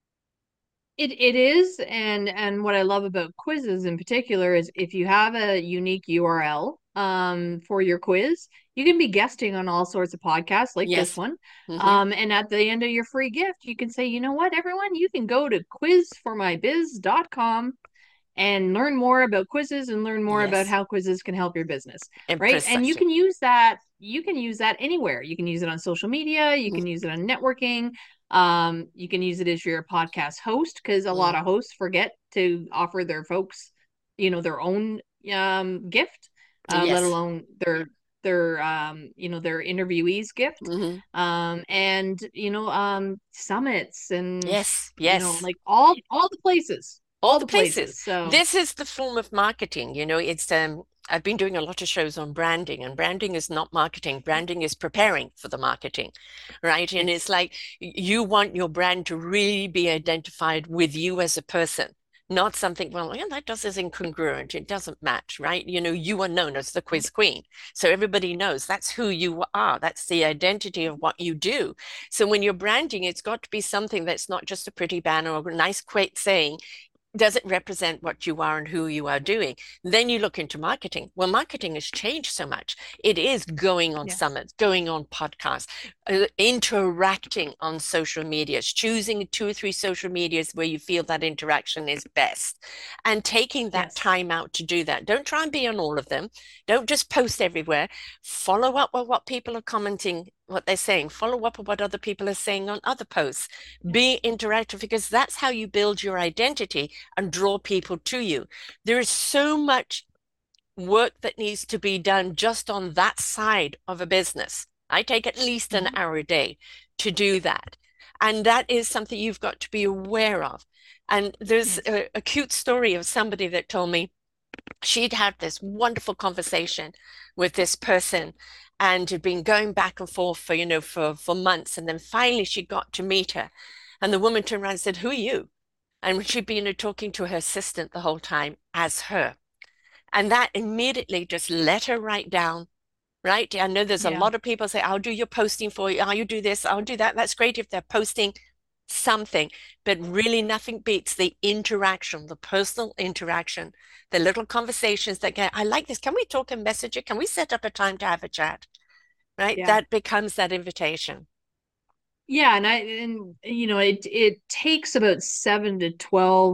It it is, and and what I love about quizzes in particular is if you have a unique U R L um for your quiz, you can be guesting on all sorts of podcasts like this Yes. one. Hmm. Um, and at the end of your free gift, you can say, you know what, everyone, you can go to quiz for my biz dot com and learn more about quizzes and learn more about Yes. how quizzes can help your business, And right? And you precisely. can use that you can use that anywhere. You can use it on social media, you Mm, can use it on networking, um, you can use it as your podcast host because a lot mm. of hosts forget to offer their folks, you know, their own um gift, uh, let Yes. alone their their um you know their interviewees gift, Hmm. um and you know um summits and Yes. you know Yes. like all all the places All all the the places. places so This is the form of marketing. You know, it's um I've been doing a lot of shows on branding, and branding is not marketing. Branding is preparing for the marketing, right? And yes. it's like you want your brand to really be identified with you as a person, not something, well, yeah, that does is incongruent. It doesn't match, right? You know, you are known as the quiz queen. So everybody knows that's who you are. That's the identity of what you do. So when you're branding, it's got to be something that's not just a pretty banner or a nice quaint saying, does it represent what you are and who you are doing? Then you look into marketing. Well, marketing has changed so much. It is going on Yes. summits, going on podcasts, uh, interacting on social medias, choosing two or three social medias where you feel that interaction is best, and taking that Yes. time out to do that. Don't try and be on all of them. Don't just post everywhere. Follow up with what people are commenting, what they're saying. Follow up with what other people are saying on other posts. Be interactive because that's how you build your identity and draw people to you. There is so much work that needs to be done just on that side of a business. I take at least an Mhm. hour a day to do that. And that is something you've got to be aware of. And there's Yes. a, a cute story of somebody that told me she'd had this wonderful conversation with this person and had been going back and forth for, you know, for, for months. And then finally she got to meet her. And the woman turned around and said, "Who are you?" And she'd been talking to her assistant the whole time as her. And that immediately just let her right down, right? I know there's a Yeah. lot of people say, "I'll do your posting for you. I'll you do this, I'll do that." That's great if they're posting something, but really nothing beats the interaction, the personal interaction, the little conversations that get, "I like this. Can we talk and message it? Can we set up a time to have a chat?" Right? Yeah. That becomes that invitation. Yeah, and I and you know it it takes about seven to twelve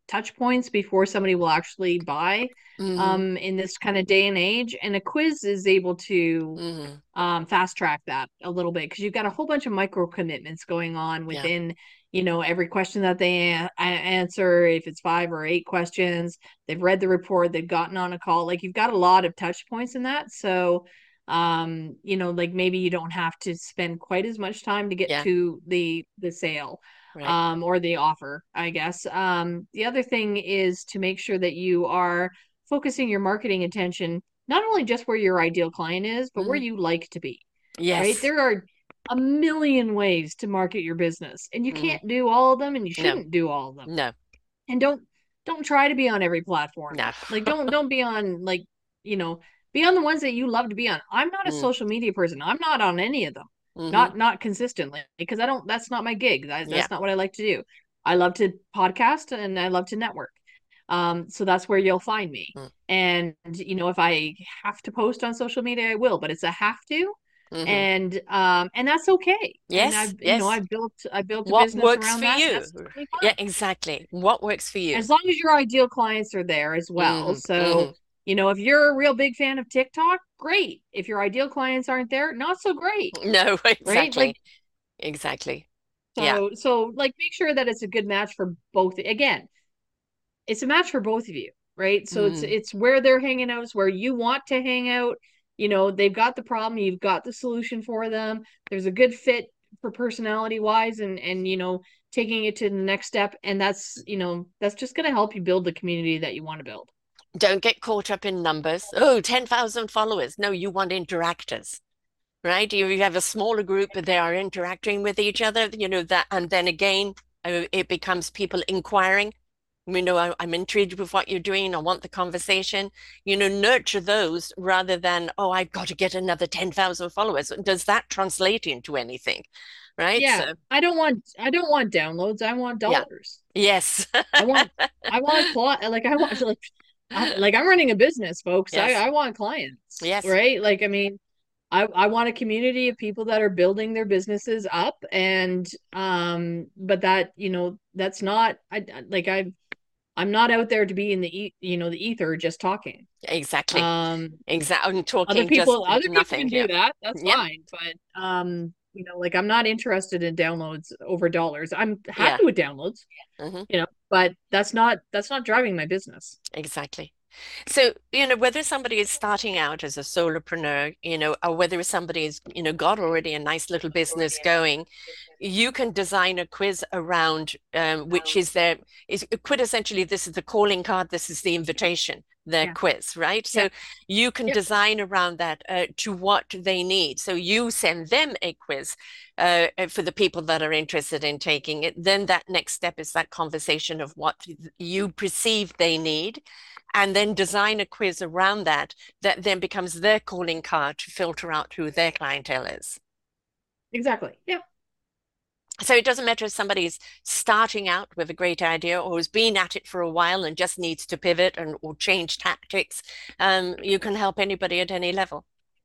touch points before somebody will actually buy Mm-hmm. um, in this kind of day and age. And a quiz is able to Mm-hmm. um, fast track that a little bit because you've got a whole bunch of micro commitments going on Yeah. within, you know, every question that they a- answer. If it's five or eight questions, they've read the report, they've gotten on a call. Like you've got a lot of touch points in that. So, um, you know, like maybe you don't have to spend quite as much time to get Yeah. to the the sale Right. um, or the offer, I guess. Um, the other thing is to make sure that you are focusing your marketing attention not only just where your ideal client is, but where Mm-hmm. you like to be, right? Yes. There are a million ways to market your business, and you Mm-hmm. can't do all of them, and you No. shouldn't do all of them. No. And don't don't try to be on every platform. No. Like don't don't be on like, you know, be on the ones that you love to be on. I'm not a Mm. social media person. I'm not on any of them. Mm-hmm. Not not consistently because I don't that's not my gig. That, Yeah. that's not what I like to do. I love to podcast and I love to network. Um, so that's where you'll find me. Mm. And you know, if I have to post on social media, I will, but it's a have to. Mm-hmm. And um and that's okay. And Yes. I've you know, Yes. I've built I built a What business works around for that and you? that's totally Yeah, fine exactly. What works for you? as long as your ideal clients are there as well. Mm-hmm. So, Mm-hmm. you know, if you're a real big fan of TikTok, great. If your ideal clients aren't there, not so great, No, right? Like, exactly. Exactly. Yeah. so, so like make sure that it's a good match for both. Again, it's a match for both of you, right? So it's Mm. it's where they're hanging out, it's where you want to hang out. You know, they've got the problem, you've got the solution for them. There's a good fit for personality wise and and you know, taking it to the next step and that's, you know, that's just going to help you build the community that you want to build. Don't get caught up in numbers. Oh, ten thousand followers. No, you want interactors, right? You, you have a smaller group, but they are interacting with each other, you know, that, and then again, uh, it becomes people inquiring. You know, I, I'm intrigued with what you're doing. I want the conversation. You know, nurture those rather than, oh, I've got to get another ten thousand followers. Does that translate into anything? Right? Yeah, So, I don't want I don't want downloads. I want yeah. dollars. Yes. I want I want cli like I want like I, like I'm running a business, folks. I Yes. I want clients, Yes. right? Like I mean, I I want a community of people that are building their businesses up and um but that, you know, that's not I like I I'm not out there to be in the e you know, the ether just talking. Exactly. Um Exactly. I'm other talking just people other people nothing. can Yeah. do that. That's Yep. fine, but um you know, like I'm not interested in downloads over dollars. I'm Yeah. happy with downloads, Hmm. you know, but that's not that's not driving my business. Exactly. So, you know, whether somebody is starting out as a solopreneur, you know, or whether somebody's, you know, got already a nice little business going, you can design a quiz around um, which is their is quintessentially this is the calling card, this is the invitation, the Yeah. quiz, right? Yeah. So you can Yep. design around that uh, to what they need. So you send them a quiz uh, for the people that are interested in taking it. Then that next step is that conversation of what you perceive they need and then design a quiz around that that then becomes their calling card to filter out who their clientele is. Exactly. Yeah. So it doesn't matter if somebody's starting out with a great idea or has been at it for a while and just needs to pivot and or change tactics. Um, you can help anybody at any level.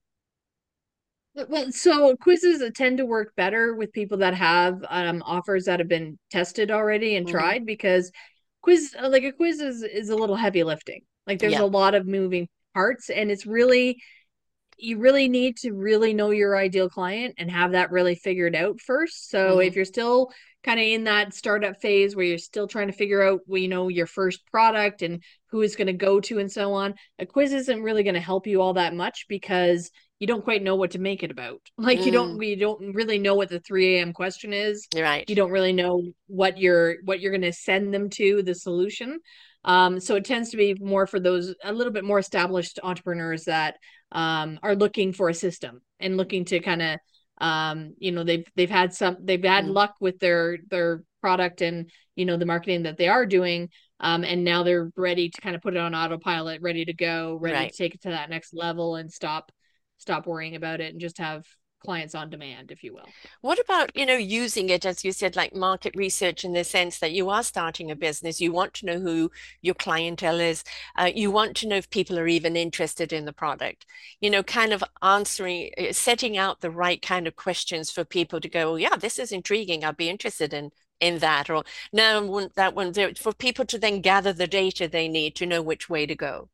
Well, so quizzes tend to work better with people that have um, offers that have been tested already and Hmm. tried because quiz like a quiz is is a little heavy lifting. Like there's Yeah. a lot of moving parts and it's really you really need to really know your ideal client and have that really figured out first. So Hmm. if you're still kind of in that startup phase where you're still trying to figure out, well, you know, your first product and who is going to go to and so on, a quiz isn't really going to help you all that much because you don't quite know what to make it about. Like you don't Mm, you don't really know what the three a m question is. you're right. You don't really know what you're what you're going to send them to the solution. Um, so it tends to be more for those a little bit more established entrepreneurs that um, are looking for a system and looking to kind of um, you know they've they've had some they've had Mm, luck with their their product and you know the marketing that they are doing um, and now they're ready to kind of put it on autopilot, ready to go, ready right. to take it to that next level and stop stop worrying about it and just have clients on demand, if you will. What about, you know, using it, as you said, like market research in the sense that you are starting a business, you want to know who your clientele is, uh, you want to know if people are even interested in the product, you know, kind of answering, uh, setting out the right kind of questions for people to go, oh, yeah, this is intriguing. I'll be interested in in that, or no, wouldn't that one there for people to then gather the data they need to know which way to go.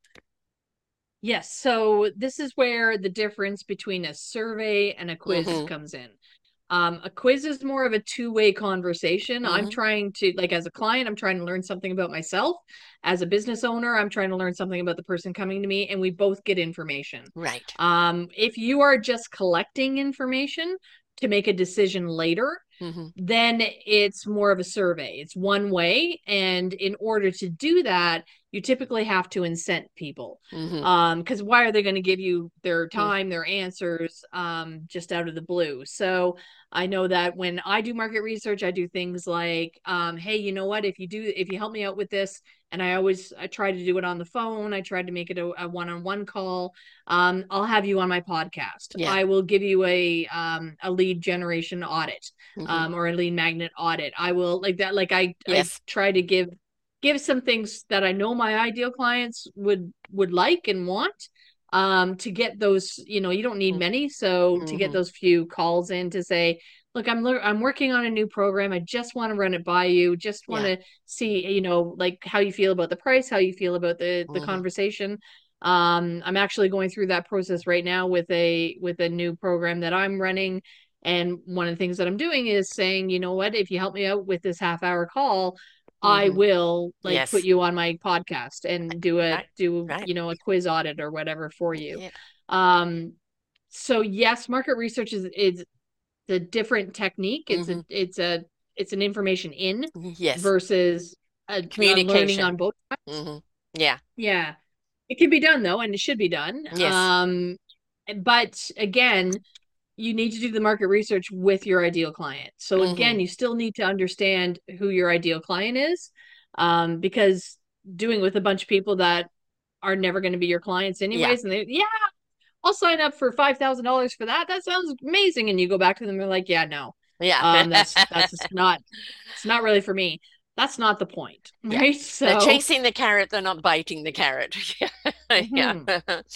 Yes, so this is where the difference between a survey and a quiz Mm-hmm. comes in. Um, a quiz is more of a two-way conversation. I'm Mm-hmm. trying to, like, as a client, I'm trying to learn something about myself. As a business owner, I'm trying to learn something about the person coming to me, and we both get information. Right. Um, if you are just collecting information to make a decision later, Mm-hmm. then it's more of a survey. It's one way. And in order to do that, you typically have to incent people. Mm-hmm. Um, because why are they going to give you their Mm-hmm. time, their answers, um, just out of the blue? So I know that when I do market research, I do things like, um, hey, you know what? If you do, if you help me out with this, and I always I try to do it on the phone. I tried to make it a, a one-on-one call. Um, I'll have you on my podcast. Yeah. I will give you a um a lead generation audit, Mm-hmm. um, or a lead magnet audit. I will like that. Like I I Yes. try to give give some things that I know my ideal clients would would like and want, um to get those, you know, you don't need many, so to get Mm-hmm. those few calls in to say, look, I'm I'm working on a new program. I just want to run it by you. Just want Yeah. to see, you know, like how you feel about the price, how you feel about the the Mm-hmm. conversation. Um, I'm actually going through that process right now with a with a new program that I'm running. And one of the things that I'm doing is saying, you know what, if you help me out with this half hour call, I Mm-hmm. will like put Yes. you on my podcast and do a Right. do, Right. you know, a quiz audit or whatever for you. Yeah. Um, so yes, market research is is the different technique. It's a Mm-hmm. it's a it's an information in Yes. versus a, a learning Communication. on both sides. Mm-hmm. Yeah. Yeah. It can be done though, and it should be done. Yes. Um, but again, you need to do the market research with your ideal client. So Mm-hmm. again, you still need to understand who your ideal client is, um, because doing with a bunch of people that are never going to be your clients Yeah. anyways, and they, yeah, I'll sign up for five thousand dollars for that. That sounds amazing. And you go back to them and they're like, yeah, no, Yeah. um, that's, that's not, it's not really for me. That's not the point. Yeah. Right. They're So, chasing the carrot, they're not biting the carrot. Yeah. mhm.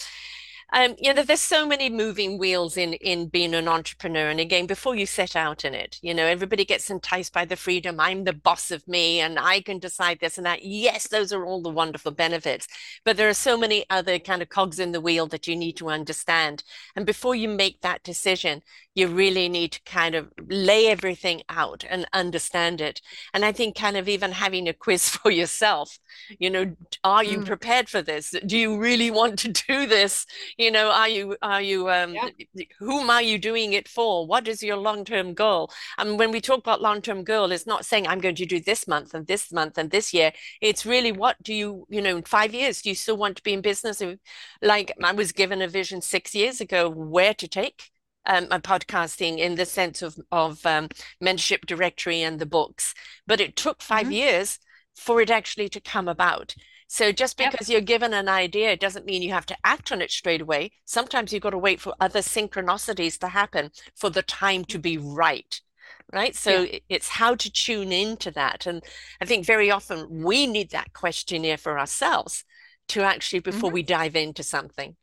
Um, you know, there's so many moving wheels in in being an entrepreneur. And again, before you set out in it, you know, everybody gets enticed by the freedom. I'm the boss of me and I can decide this and that. Yes, those are all the wonderful benefits. But there are so many other kind of cogs in the wheel that you need to understand. And before you make that decision, you really need to kind of lay everything out and understand it. And I think kind of even having a quiz for yourself, you know, are you Mm, prepared for this? Do you really want to do this? You know, are you are you um yeah. whom are you doing it for? What is your long-term goal? And when we talk about long-term goal, it's not saying I'm going to do this month and this month and this year. It's really what do you, you know, in five years, do you still want to be in business? Like I was given a vision six years ago where to take um, my podcasting in the sense of of um, mentorship directory and the books, but it took five Mhm. years for it actually to come about. So just Yep. because you're given an idea doesn't mean you have to act on it straight away. Sometimes you've got to wait for other synchronicities to happen for the time to be right. Right. Yeah. So it's how to tune into that. And I think very often we need that questionnaire for ourselves to actually before Mhm. we dive into something.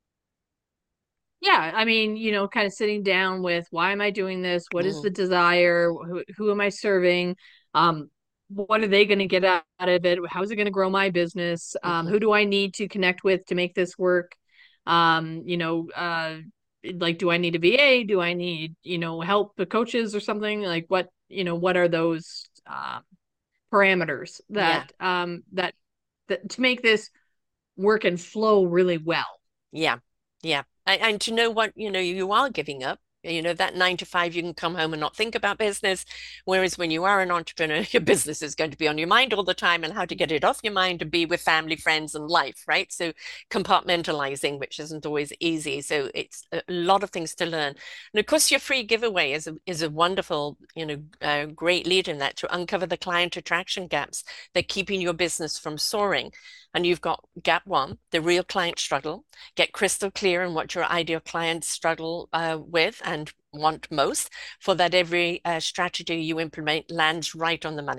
Yeah, I mean, you know, kind of sitting down with why am I doing this? What is Mm-hmm. the desire? Who, who am I serving? Um, what are they going to get out of it? How is it going to grow my business? Um, Mm-hmm. who do I need to connect with to make this work? Um, you know, uh, like, do I need a V A? Do I need, you know, help the coaches or something? Like, what, you know, what are those uh, parameters Yeah. that um that that to make this work and flow really well? Yeah, yeah. And, and to know what, you know, you are giving up. You know, that nine to five, you can come home and not think about business. Whereas when you are an entrepreneur, your business is going to be on your mind all the time and how to get it off your mind and be with family, friends, and life, right? So compartmentalizing, which isn't always easy. So it's a lot of things to learn. And of course, your free giveaway is a, is a wonderful, you know, uh, great lead in that to uncover the client attraction gaps that keeping your business from soaring. And you've got gap one, the real client struggle. Get crystal clear on what your ideal clients struggle uh, with and want most, for that every uh, strategy you implement lands right on the money.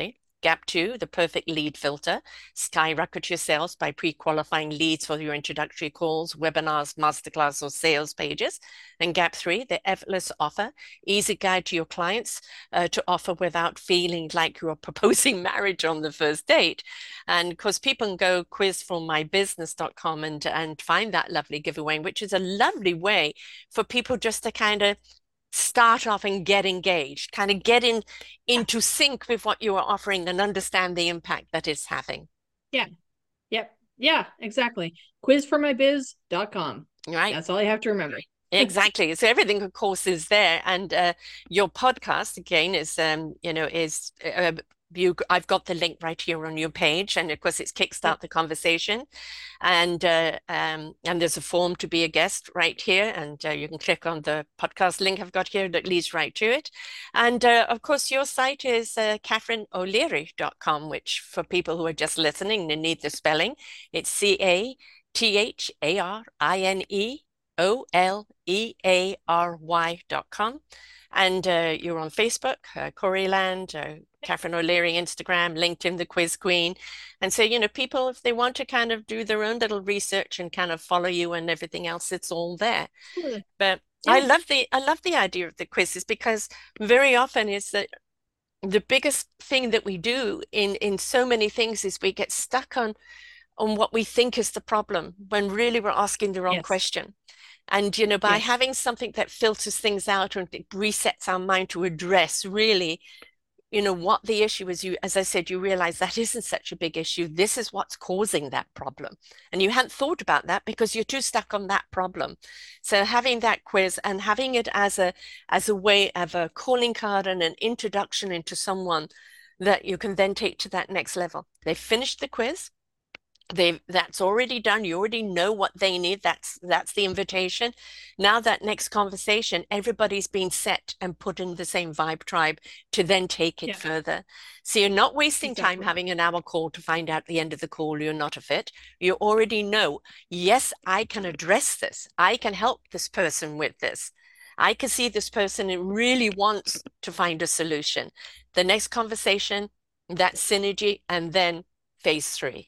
Gap two, the perfect lead filter. Skyrocket your sales by pre-qualifying leads for your introductory calls, webinars, masterclass, or sales pages. And gap three, the effortless offer. Easy guide to your clients uh, to offer without feeling like you're proposing marriage on the first date. And of course, people can go quiz from my business dot com and, and find that lovely giveaway, which is a lovely way for people just to kind of start off and get engaged, kind of get in into sync with what you are offering and understand the impact that it's having. Yeah. Yep. Yeah, exactly. quiz for my biz dot com. Right. That's all I have to remember. Exactly. So everything, of course, is there. And uh, your podcast, again, is, um, you know, is uh, you, I've got the link right here on your page. And of course, it's Kickstart the Conversation. And uh, um, and there's a form to be a guest right here. And uh, you can click on the podcast link I've got here that leads right to it. And uh, of course, your site is uh, catherine o'leary dot com, which for people who are just listening and need the spelling, it's C A T H A R I N E O L E A R Y dot com. And uh, you're on Facebook, uh, Coreyland, uh, Catherine O'Leary, Instagram, LinkedIn, The Quiz Queen. And so, you know, people, if they want to kind of do their own little research and kind of follow you and everything else, it's all there. Absolutely. But Yeah. I love the I love the idea of the quizzes because very often is that the biggest thing that we do in in so many things is we get stuck on on what we think is the problem when really we're asking the wrong Yes. question. And, you know, by Yes. having something that filters things out and it resets our mind to address really, you know, what the issue is, you, as I said, you realize that isn't such a big issue. This is what's causing that problem. And you hadn't thought about that because you're too stuck on that problem. So having that quiz and having it as a as a way of a calling card and an introduction into someone that you can then take to that next level. They've finished the quiz. They that's already done. You already know what they need. That's that's the invitation. Now that next conversation, everybody's been set and put in the same vibe tribe to then take it Yeah. further. So you're not wasting Exactly. time having an hour call to find out at the end of the call you're not a fit. You already know, yes, I can address this. I can help this person with this. I can see this person and really wants to find a solution. The next conversation, that synergy, and then phase three.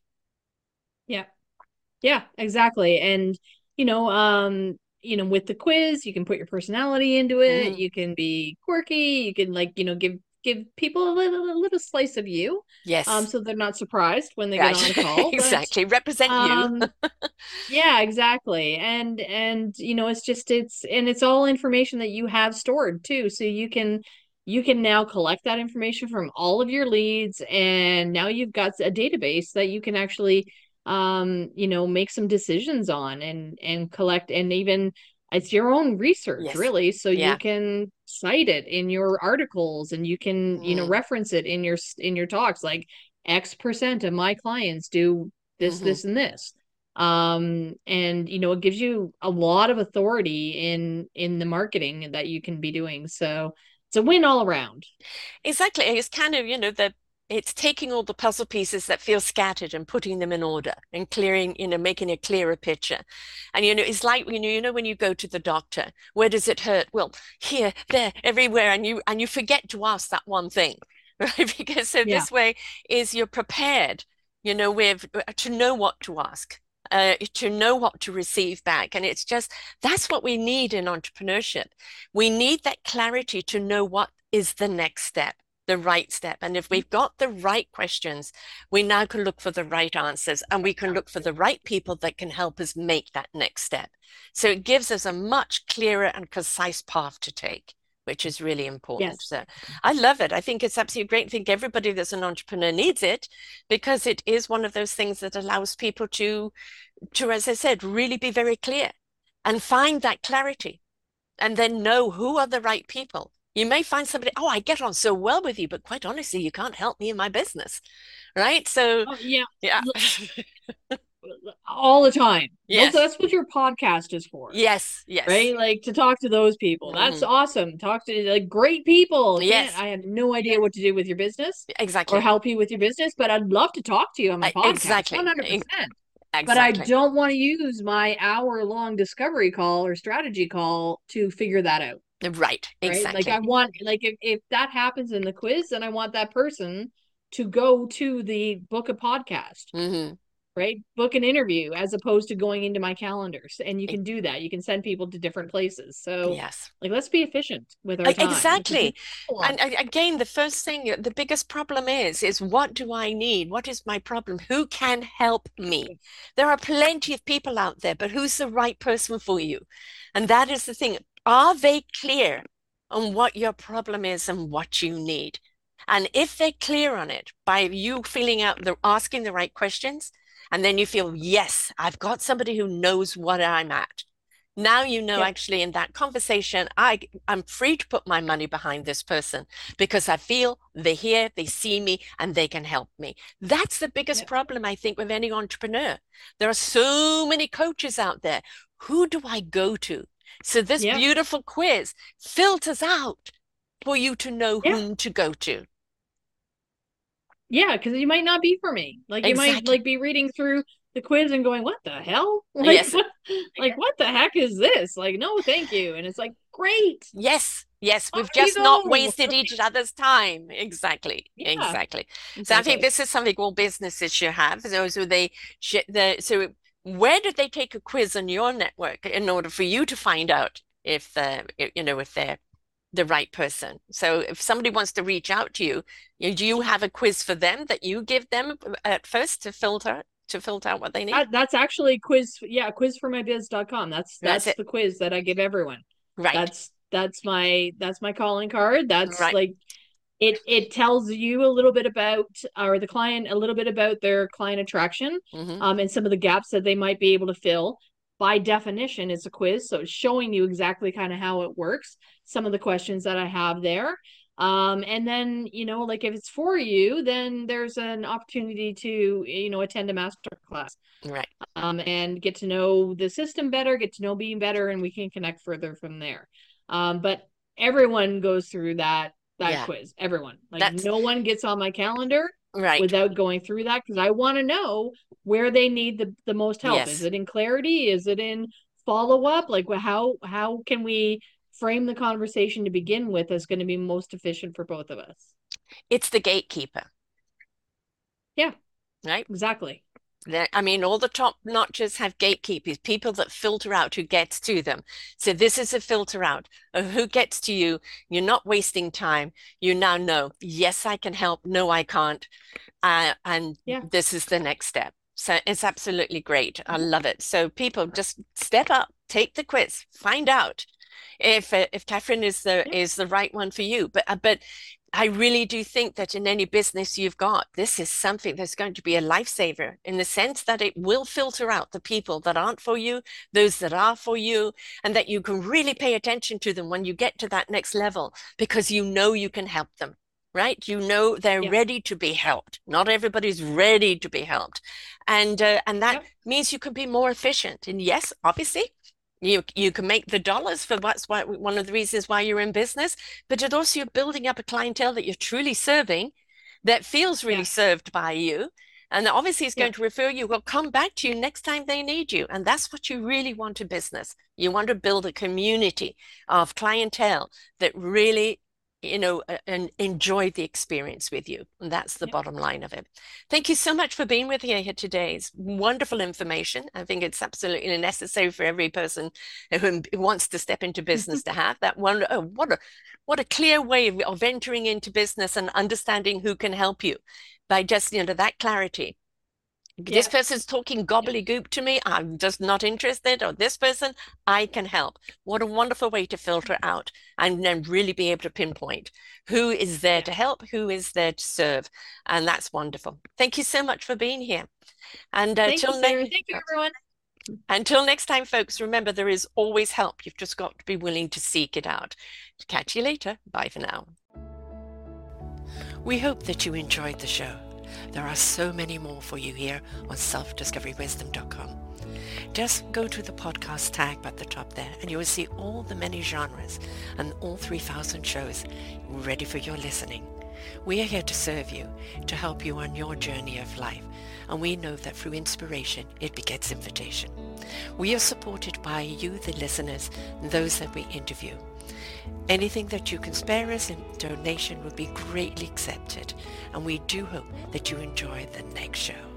Yeah. Yeah, exactly. And, you know, um, you know, with the quiz, you can put your personality into it. Mhm. You can be quirky. You can like, you know, give give people a little a little slice of you. Yes. Um, so they're not surprised when they Right. get on the call. Exactly. But Represent um you. yeah, exactly. And and you know, it's just it's and it's all information that you have stored too. So you can you can now collect that information from all of your leads, and now you've got a database that you can actually um, you know, make some decisions on and and collect, and even it's your own research Yes. really. So Yeah. you can cite it in your articles, and you can, you know, Mm. reference it in your in your talks, like X percent of my clients do this, Mhm. this, and this. Um, and you know, it gives you a lot of authority in in the marketing that you can be doing. So it's a win all around. Exactly. It's kind of, you know, the it's taking all the puzzle pieces that feel scattered and putting them in order and clearing, you know, making a clearer picture. And you know, it's like you know, you know, when you go to the doctor, where does it hurt? Well, here, there, everywhere, and you and you forget to ask that one thing, right? Because so Yeah. this way is you're prepared, you know, with to know what to ask. Uh, to know what to receive back. And it's just that's what we need in entrepreneurship. We need that clarity to know what is the next step, the right step. And if we've got the right questions, we now can look for the right answers and we can look for the right people that can help us make that next step. So it gives us a much clearer and concise path to take, which is really important. Yes. So I love it. I think it's absolutely great. I think everybody that's an entrepreneur needs it because it is one of those things that allows people to, to, as I said, really be very clear and find that clarity and then know who are the right people. You may find somebody, oh, I get on so well with you, but quite honestly, you can't help me in my business. Right. So, Oh, yeah. yeah. All the time. Yes. Those, that's what your podcast is for. Yes. Yes. Right? Like to talk to those people. That's Mhm. awesome. Talk to like great people. Yes. Can't, I have no idea what to do with your business Exactly. or help you with your business, but I'd love to talk to you on my I- podcast. exactly. one hundred percent. Exactly. But I don't want to use my hour long discovery call or strategy call to figure that out. Right. Right. Exactly. Like I want, like if, if that happens in the quiz, then I want that person to go to the book a podcast. Mm-hmm. Right? Book an interview as opposed to going into my calendars. And you can do that. You can send people to different places. So Yes. like, let's be efficient with our time. Exactly. And again, the first thing, the biggest problem is, is what do I need? What is my problem? Who can help me? There are plenty of people out there, but who's the right person for you? And that is the thing. Are they clear on what your problem is and what you need? And if they're clear on it by you filling out the asking the right questions, and then you feel, yes, I've got somebody who knows what I'm at. Now you know, Yep. actually, in that conversation, I, I'm free to put my money behind this person because I feel they hear, they see me, and they can help me. That's the biggest Yep. problem, I think, with any entrepreneur. There are so many coaches out there. Who do I go to? So this Yep. beautiful quiz filters out for you to know Yeah. whom to go to. Yeah, because you might not be for me. Like you Exactly. might like be reading through the quiz and going, "What the hell? Like, Yes. what, like what the heck is this? Like, no, thank you." And it's like, great. Yes, yes, we've Off you just not go. wasted each other's time. Exactly, Yeah, exactly. So I exactly. think this is something all businesses should have. So, so they should, the, so where did they take a quiz on your network in order for you to find out if, uh, you know, if they're the right person? So if somebody wants to reach out to you, you- do you have a quiz for them that you give them at first to filter to filter out what they need? That, that's actually quiz. Yeah, quiz for my biz dot com. That's That's that's it. the quiz that I give everyone. Right. That's that's my that's my calling card. That's Right. like it it tells you a little bit about, or the client a little bit about their client attraction, Mhm. um, and some of the gaps that they might be able to fill. By definition, it's a quiz, so it's showing you exactly kind of how it works. Some of the questions that I have there. Um, and then, you know, like if it's for you, then there's an opportunity to, you know, attend a master class. Right. Um, and get to know the system better, get to know me better, and we can connect further from there. Um, but everyone goes through that that Yeah. quiz. Everyone. Like That's no one gets on my calendar right. without going through that, because I want to know where they need the, the most help. Yes. Is it in clarity? Is it in follow-up? Like how how can we frame the conversation to begin with that's going to be most efficient for both of us? It's the gatekeeper. Yeah. Right. Exactly. I mean, all the top notches have gatekeepers, people that filter out who gets to them. So this is a filter out of who gets to you. You're not wasting time. You now know, yes, I can help. No, I can't. Uh, and Yeah. this is the next step. So it's absolutely great. I love it. So people just step up, take the quiz, find out if uh, if Catherine is the Yeah. is the right one for you. But uh, but I really do think that in any business you've got, this is something that's going to be a lifesaver in the sense that it will filter out the people that aren't for you, those that are for you, and that you can really pay attention to them when you get to that next level because you know you can help them, right? You know they're Yeah. ready to be helped. Not everybody's ready to be helped. And uh, and that Yep. means you can be more efficient. And yes, obviously, you you can make the dollars for what's why, one of the reasons why you're in business, but it also you're building up a clientele that you're truly serving that feels really Yeah. served by you. And obviously it's Yeah. going to refer you, will come back to you next time they need you. And that's what you really want in business. You want to build a community of clientele that really, you know, uh, and enjoy the experience with you. And that's the Yep. bottom line of it. Thank you so much for being with me here today. It's wonderful information. I think it's absolutely necessary for every person who wants to step into business to have that one. Oh, what a what a clear way of, of entering into business and understanding who can help you by just, you know, that clarity. This Yeah. person's talking gobbledygook to me. I'm just not interested. Or this person, I can help. What a wonderful way to filter out and then really be able to pinpoint who is there Yeah. to help, who is there to serve. And that's wonderful. Thank you so much for being here. And uh, Thank you, till Sarah. next, Thank you, everyone. until next time, folks, remember there is always help. You've just got to be willing to seek it out. Catch you later. Bye for now. We hope that you enjoyed the show. There are so many more for you here on self discovery wisdom dot com. Just go to the podcast tag at the top there and you will see all the many genres and all three thousand shows ready for your listening. We are here to serve you, to help you on your journey of life, and we know that through inspiration it begets invitation. We are supported by you, the listeners, and those that we interview. Anything that you can spare us in donation would be greatly accepted, and we do hope that you enjoy the next show.